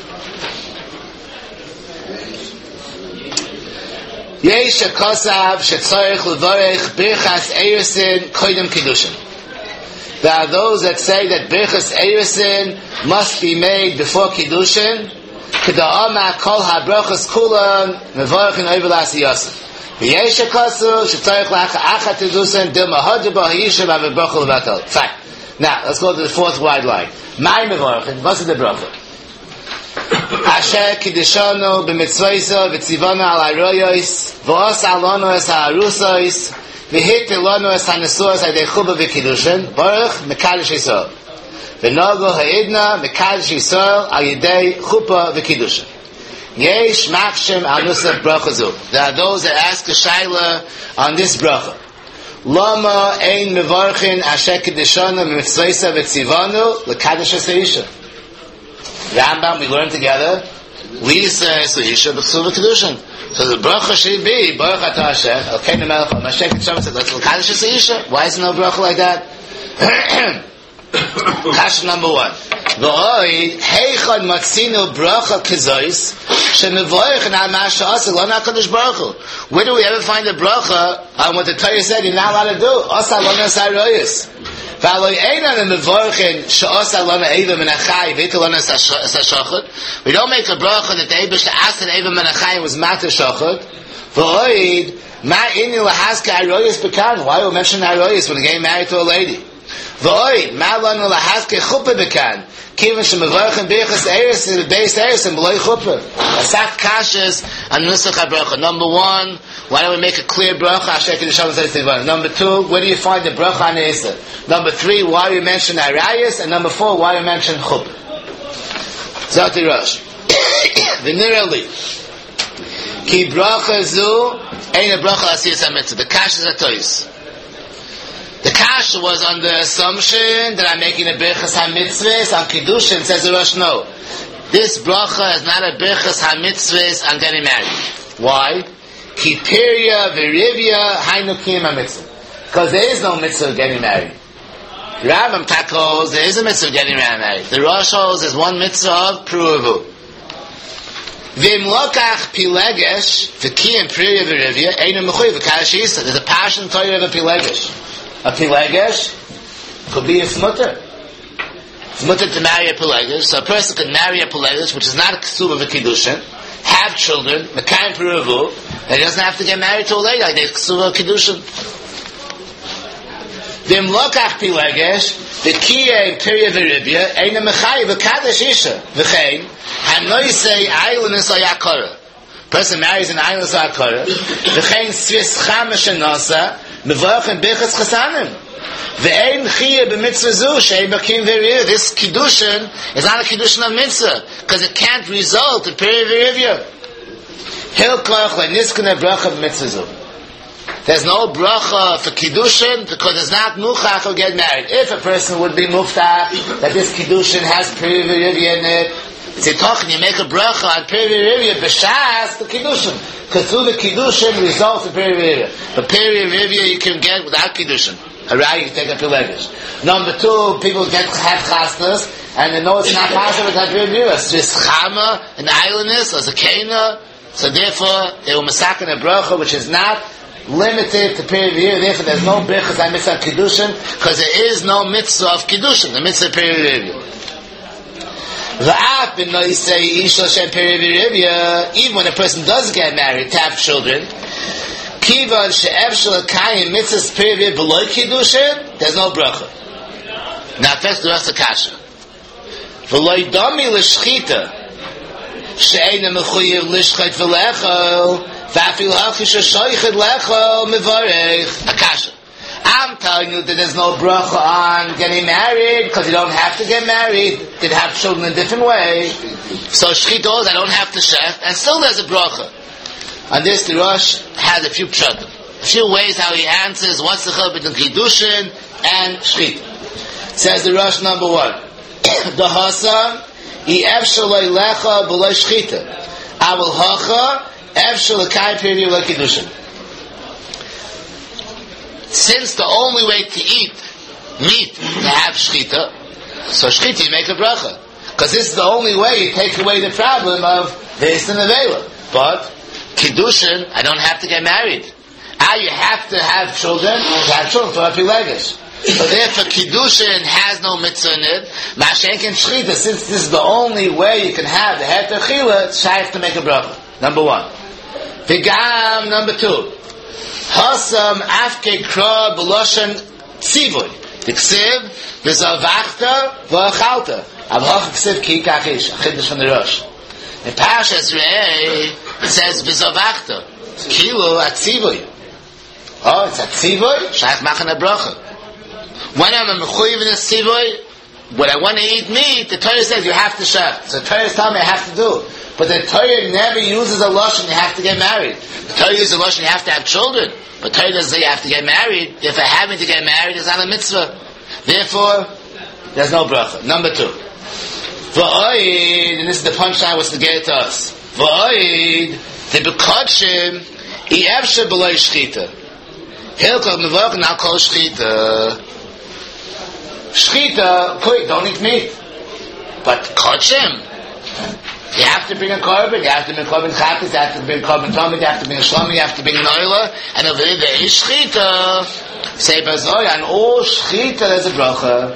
Yesh HaKosav shetzorich levorech birchas eirsin koidem kiddushin. There are those that say that birchas eirsin must be made before kiddushin. Keda'ama kol habrachas kulan mevorchin over l'asiyosem. V'yesh HaKosav shetzorich la'achat kiddushin dil mahadja b'ha'yishem ha'mevorchel v'atal. Fine. Now let's go to the fourth wide line. My mevorchin, what's the bracha? Asher kiddishanu b'mitzvayso v'tzivanu al haroyos v'os alonu es ha'arusos v'hit elonu es ha'nesuos ha'idei chuba v'kiddushin baruch mekadosh Yisrael v'nogo ha'idna mekadosh Yisrael al yidei chuba v'kiddushin yesh machshem al nusach bracha zu. There are those that ask a shaila on this bracha. Lama ein mevarchin asher kiddishanu b'mitzvayso v'tzivanu l'kadosh ha'isha. Rambam, we learn together. We say so Isha b'chsuva kedushin. So the bracha should be Baruch Atah Hashem. Okay, the Melech Mashiach Hashem said, "Let's l'kadosh es Isha." Why is there no bracha like that? Kasha number one. V'oi heichad matzinu bracha kezois shemevoich na masha asa lo na kadosh baruch hu. Where do we ever find the bracha on what the Torah said you're not allowed to do? Asa lo na saroyis. We don't make a bracha that the Eibush asked that Eva Menachai was matter shachot. Why we mention Aroyas when getting married to a lady? Kiven shemevarchen birchas eres in the base eres and below chuppah. Asach kashas and nusach habracha. Number one, why don't we make a clear bracha? Asher kiddushan v'tzivanu. Number two, where do you find the bracha on Eisa? Number three, why do we mention arayas? And number four, why do we mention chuppah? Zati Rosh. V'nirali ki bracha zu ein a bracha asiyas hamitzvah. The kashas atoyis. The kasha was on the assumption that I'm making a birchas ha-mitzvahs on Kiddushin. Says the Rosh, no. This bracha is not a birchas ha-mitzvahs on getting married. Why? Kipiria v'rivya hainukim ha-mitzvah. Because there is no mitzvah of getting married. The Rambam takos, there is a mitzvah of getting married. The Rosh holds there's one mitzvah of pruvu. V'im lokach pilegesh v'kiyim piria v'rivya einu mechuy v'kashisa. There's a passion Torah of a pilegesh. A pilegesh could be a smutter. It's mutter to marry a pilegesh. So a person could marry a pilegesh, which is not a ksuba of a kiddushin, have children, Mekayim Peruvu, then he doesn't have to get married to a lady like this Ksura Kiddushin. V'im lokach pilegesh, v'kiyeh Pirya v'ribya, eina mechayi v'kadesh isha, v'chein, hanoisei ailunis ayakara. Person marries an ailunis ayakara, v'chein svis chamesh anasa, mevorach bichas chasanim. Ve'ein chiyeh b'mitzvah zu, she'ei bakim v'ribya. This kiddushin is not a kiddushin of mitzvah, because it can't result in Pirya v'ribya. Hilkoch le'niskuna bracha b'mitzvah zu. There's no bracha for kiddushin because it's not muchach to get married. If a person would be muftach that this kiddushin has Pirya v'ribya in it, it's a talking, you make a bracha on Pirya v'ribya b'shas the kiddushin, because through the kiddushin results in Pirya v'ribya. But Pirya v'ribya you can get without kiddushin. Alright, you take a pilegish. Number two, people have chasnas and they know it's not possible without Pirya v'ribya. It's just chama, an islandness, or zakena. So therefore, they will masakin a bracha which is not limited to Pirya v'ribya. Therefore, there's no brachas on mitzvah kiddushin because there is no mitzvah of kiddushin, the mitzvah of Pirya v'ribya. V'af bin noisei isha shem Pirya v'ribya, even when a person does get married to have children, kivan she'ev shel kayim mitzvah Pirya v'ribya below kiddushin, there's no bracha. Now, first the rest of kasha. V'loi dami l'shchita she'eina mechuyev l'shchait v'lechol v'afil hachish shoichet lechol mevarech. Akasha. I'm telling you that there's no bracha on getting married because you don't have to get married. You can have children in a different way. So shchita, I don't have to shech, and still there's a bracha. On this, the Rosh has a few pshatim, a few ways how he answers what's the chiluk between kiddushin and shchita. Says the Rosh number one, the hasa I efshalei lecha b'lo shchita, avol hacha efshalei kai Pirya v'lo kiddushin. Since the only way to eat meat to have shchita, so shchita you make a bracha, because this is the only way you take away the problem of this and avela. But kiddushin, I don't have to get married. You have to have children for a pilegish. So therefore, kiddushin has no mitzvah in it. Mashenk and shchita, since this is the only way you can have the heter chila, it's shaykh to make a bracha. Number one. V'gam, number two. Hasam afke kra b'loshen tzivoy. T'ksiv v'zavachta v'achalta. Avach ksiv ki kachish. Chiddush from the Rosh. In Parashas Re'eh, it says v'zavachta. Kilo at tzivoy. Oh, it's at tzivoy? Shaykh machen a bracha. When I'm a mechuyev in a tzivoy, when I want to eat meat, the Torah says you have to shech. So the Torah is telling me I have to do. But the Torah never uses a lashon you have to get married. The Torah uses a lashon you have to have children. But Torah doesn't say you have to get married. If I having to get married, it's not a mitzvah. Therefore, there's no bracha. Number two. V'oid, and this is the punchline what's to get it to us. V'oid, the b'kodshim, i'evshe b'loi shchita. Hilkot mevach now call shchita. Shchita, quick, don't eat meat. But kodshim, you have to bring a korban, you have to bring a korban chatas, you have to bring a korban tamid, you have to bring a shlom, you have to bring an oila, and over there is shchita. Say bazoy, and all shchita there's a bracha.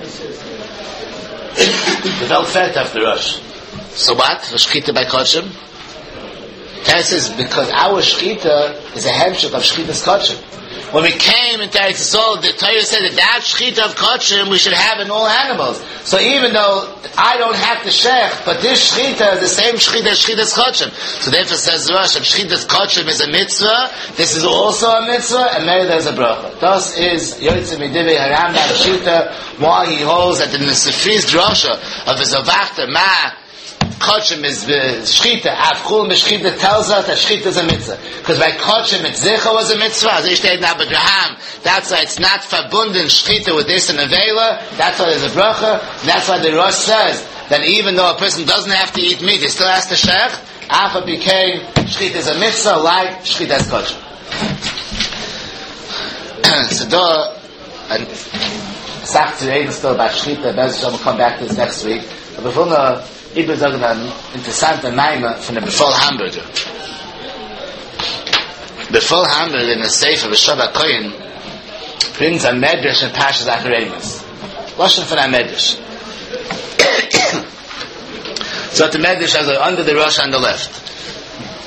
The belt fat after Rosh. So what? Shchita by kodshim? That says because our shchita is a hemshech of shchita's kodshim. When we came into Eretz Yisrael, the Torah said that shchita of kodshim we should have in all animals. So even though I don't have to shech, but this shchita is the same shchita as shchita's kodshim. So therefore says Rosh, if shchita's kodshim is a mitzvah, this is also a mitzvah, and maybe there's a bracha. Thus is Yotzei Midivei Harambam Shita, why he holds that in the Sifri's drasha of his avachta ma kodshim is shchita, avchul meshchita tells us that shchita is a mitzvah. Because by kodshim it's zicha was a mitzvah, as I said in Abraham, that's why it's not verbunden shchita with this and avela, that's why there's a bracha, and that's why the Rosh says that even though a person doesn't have to eat meat, he still has to shech, afa became shchita is a mitzvah, like shchita is kodshim. So though, and Sach to reden still about shchita, Bez will come back to this next week, but before now, ich will sagen, ein interessanter Name von der Befall Hamburger. Befall Hamburger in der Sefer of Shabbat Kohen brings a medrash in Parshas Acharemus. Lashon von a medrash. So the medrash has under the Rosh on the left.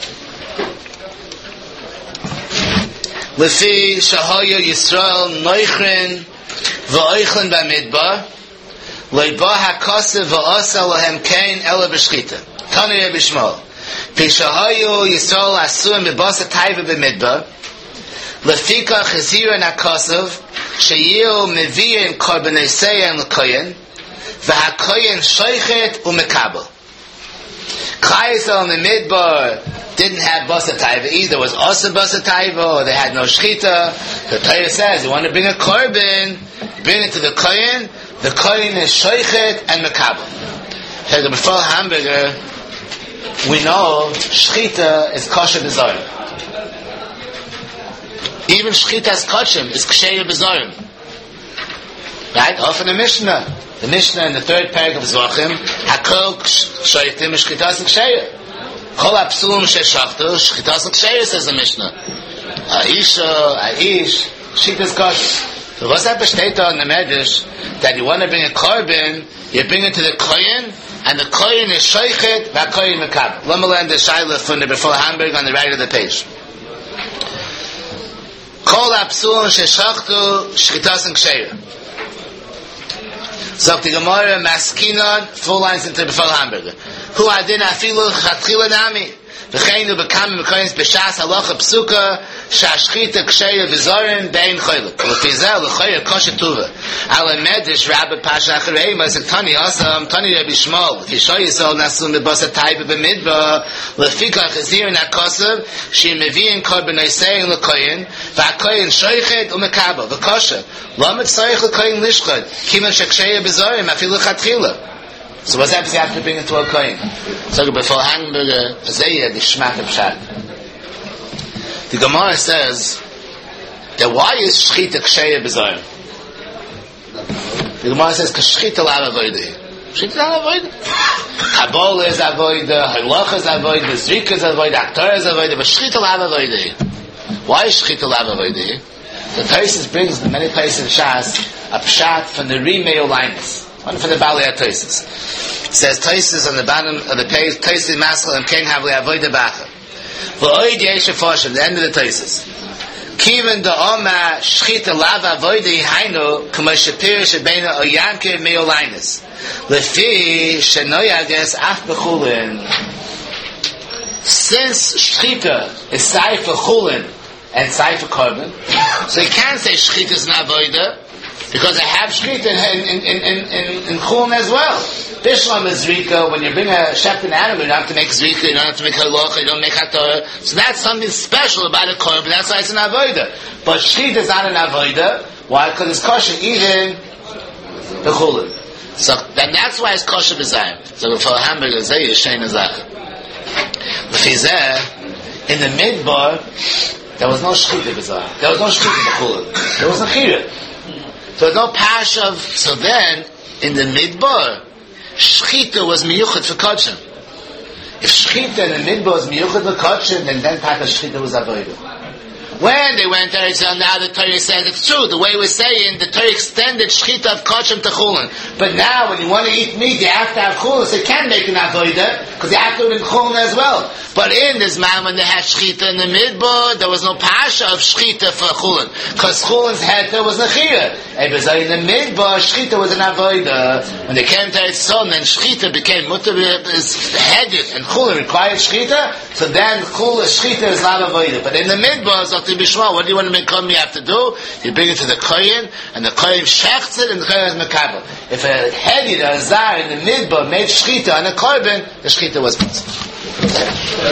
Lefi Shahoyo Yisrael Noichrin V'oichlin B'midbar Leiba HaKosev V'osa Lahem Kain Ela B'shchita Tani Rebbe Shmuel Pi Shahoyo Yisrael Asuim B'basa Taiva B'midbar Lefika Chazira HaKosev Sheyiu Meviyim Korbanei Seyen L'koyen V'hakoyen Shoichet U'mekabel Klal Yisrael in the Midbar didn't have Basa Taiva either. There was also Basa Taiva, or they had no Shchita. The Torah says, you want to bring a Korban, bring it to the Kohen. The Kohen is Shoichet and Mekabel. Okay, before hamburger, we know Shchita is kosher b'zorim. Even Shchita as kosher is ksheya b'zorim. Right? Often the Mishnah. The Mishnah in the third parak of Zvachim, Hakol Shoichtim Shchitas Ksheya. Kol Apsulum Sheshachtu Shchitas Ksheya, says the Mishnah. Aish, Shchitas Kosher. So what's that besteht on the Medrash that you want to bring a korban, you bring it to the Kohen, and the Kohen is Shoichet, and Kohen Mekab. Let me learn the Shaila from the before Hamburg on the right of the page. Kol Apsulum Sheshachtu Shchitas Ksheya. So the Gemara Maskinon, 4 lines into the Befal Hamburger. Who adin afilu chatchila nami. V'cheinu b'kamim v'koyins b'shas halacha psuka shashchita ksheya v'zorim bein choyluk. V'fizeh l'choyer kosher tuva. Ala medish rabbi pasha acharei masik tani asam tani Rebbe Shmuel. V'shoy yisol nasun b'basa taiva b'midba. V'fikach azir na'kosav she'meviyin korbanei seyin l'koyin v'akoyin shoichet u'mekabel v'kosher. Lamet tzarich l'koyin lishchad kivan sheksheya v'zorim afilu chatchila. So what's happens? You have to bring it to a kohen. So before hamburger, Azayah, the shmat of Pshat. The Gemara says that why is shchita ksheya b'zorim? The Gemara says because shchita la avodah. Shchita la avodah. Kabbalah is avodah, halacha is avodah, zrika is avodah, aktar is avodah, but shchita la avodah. Why is shchita la avodah? The Tosfos brings in many places in Shas a Pshat from the Rimei Linus. One for the Balei HaTosfos. It says Tosfos on the bottom of the page, Tosfos Maskal and Ken Havli Avodah Bacha. V'oid yesh Foshim, the end of the Tosfos. Kiven da'oma shchita lava avodah hainu k'mo shepirish shebeina oyanke me'olinus. Lefi shenoyages af b'chulin. Since shchita is sai for chulin and sai for korban, so you can't say shchita is an avodah, because I have shchita in chulin as well. Bishlam is zrika. When you bring a shepherd animal, you don't have to make zrika, you don't have to make halacha, you don't make hatorah. So that's something special about a korban. That's why it's an avodah. But shchita is not an avodah. Why? Because it's kosher even the chulin. So then that's why it's kosher b'zayim. So for a hamburger, zayir shein azach. In the midbar, there was no shchita b'zayim. There was no shchita b'chulin. There was no chira. So no pash of. So then in the midbar, shchita was miyuchat for kodshim. If shchita in the midbar was miyuchat for kodshim, then type of shchita was avodah. When they went there, so now the Torah says it's true. The way we're saying, the Torah extended shchita of kodshim to chulin. But now, when you want to eat meat, you have to have chulin. So you can make an avodah because you have to have chulin as well. But in this man, when they had shchita in the midbar, there was no pasha of shchita for chulin because chulin's head there was nechira. In the midbar, shchita was an avodah. When they came to its son, then shchita became mutar headed, and chulin required shchita. So then shchita is not avodah. But in the midbar, so what do you want to make korban? You have to do. You bring it to the kohen, and the kohen shechts it, and the kohen is mekabel. If a hedid or a zar in the midbar made shchita on a korban, the shchita was possible.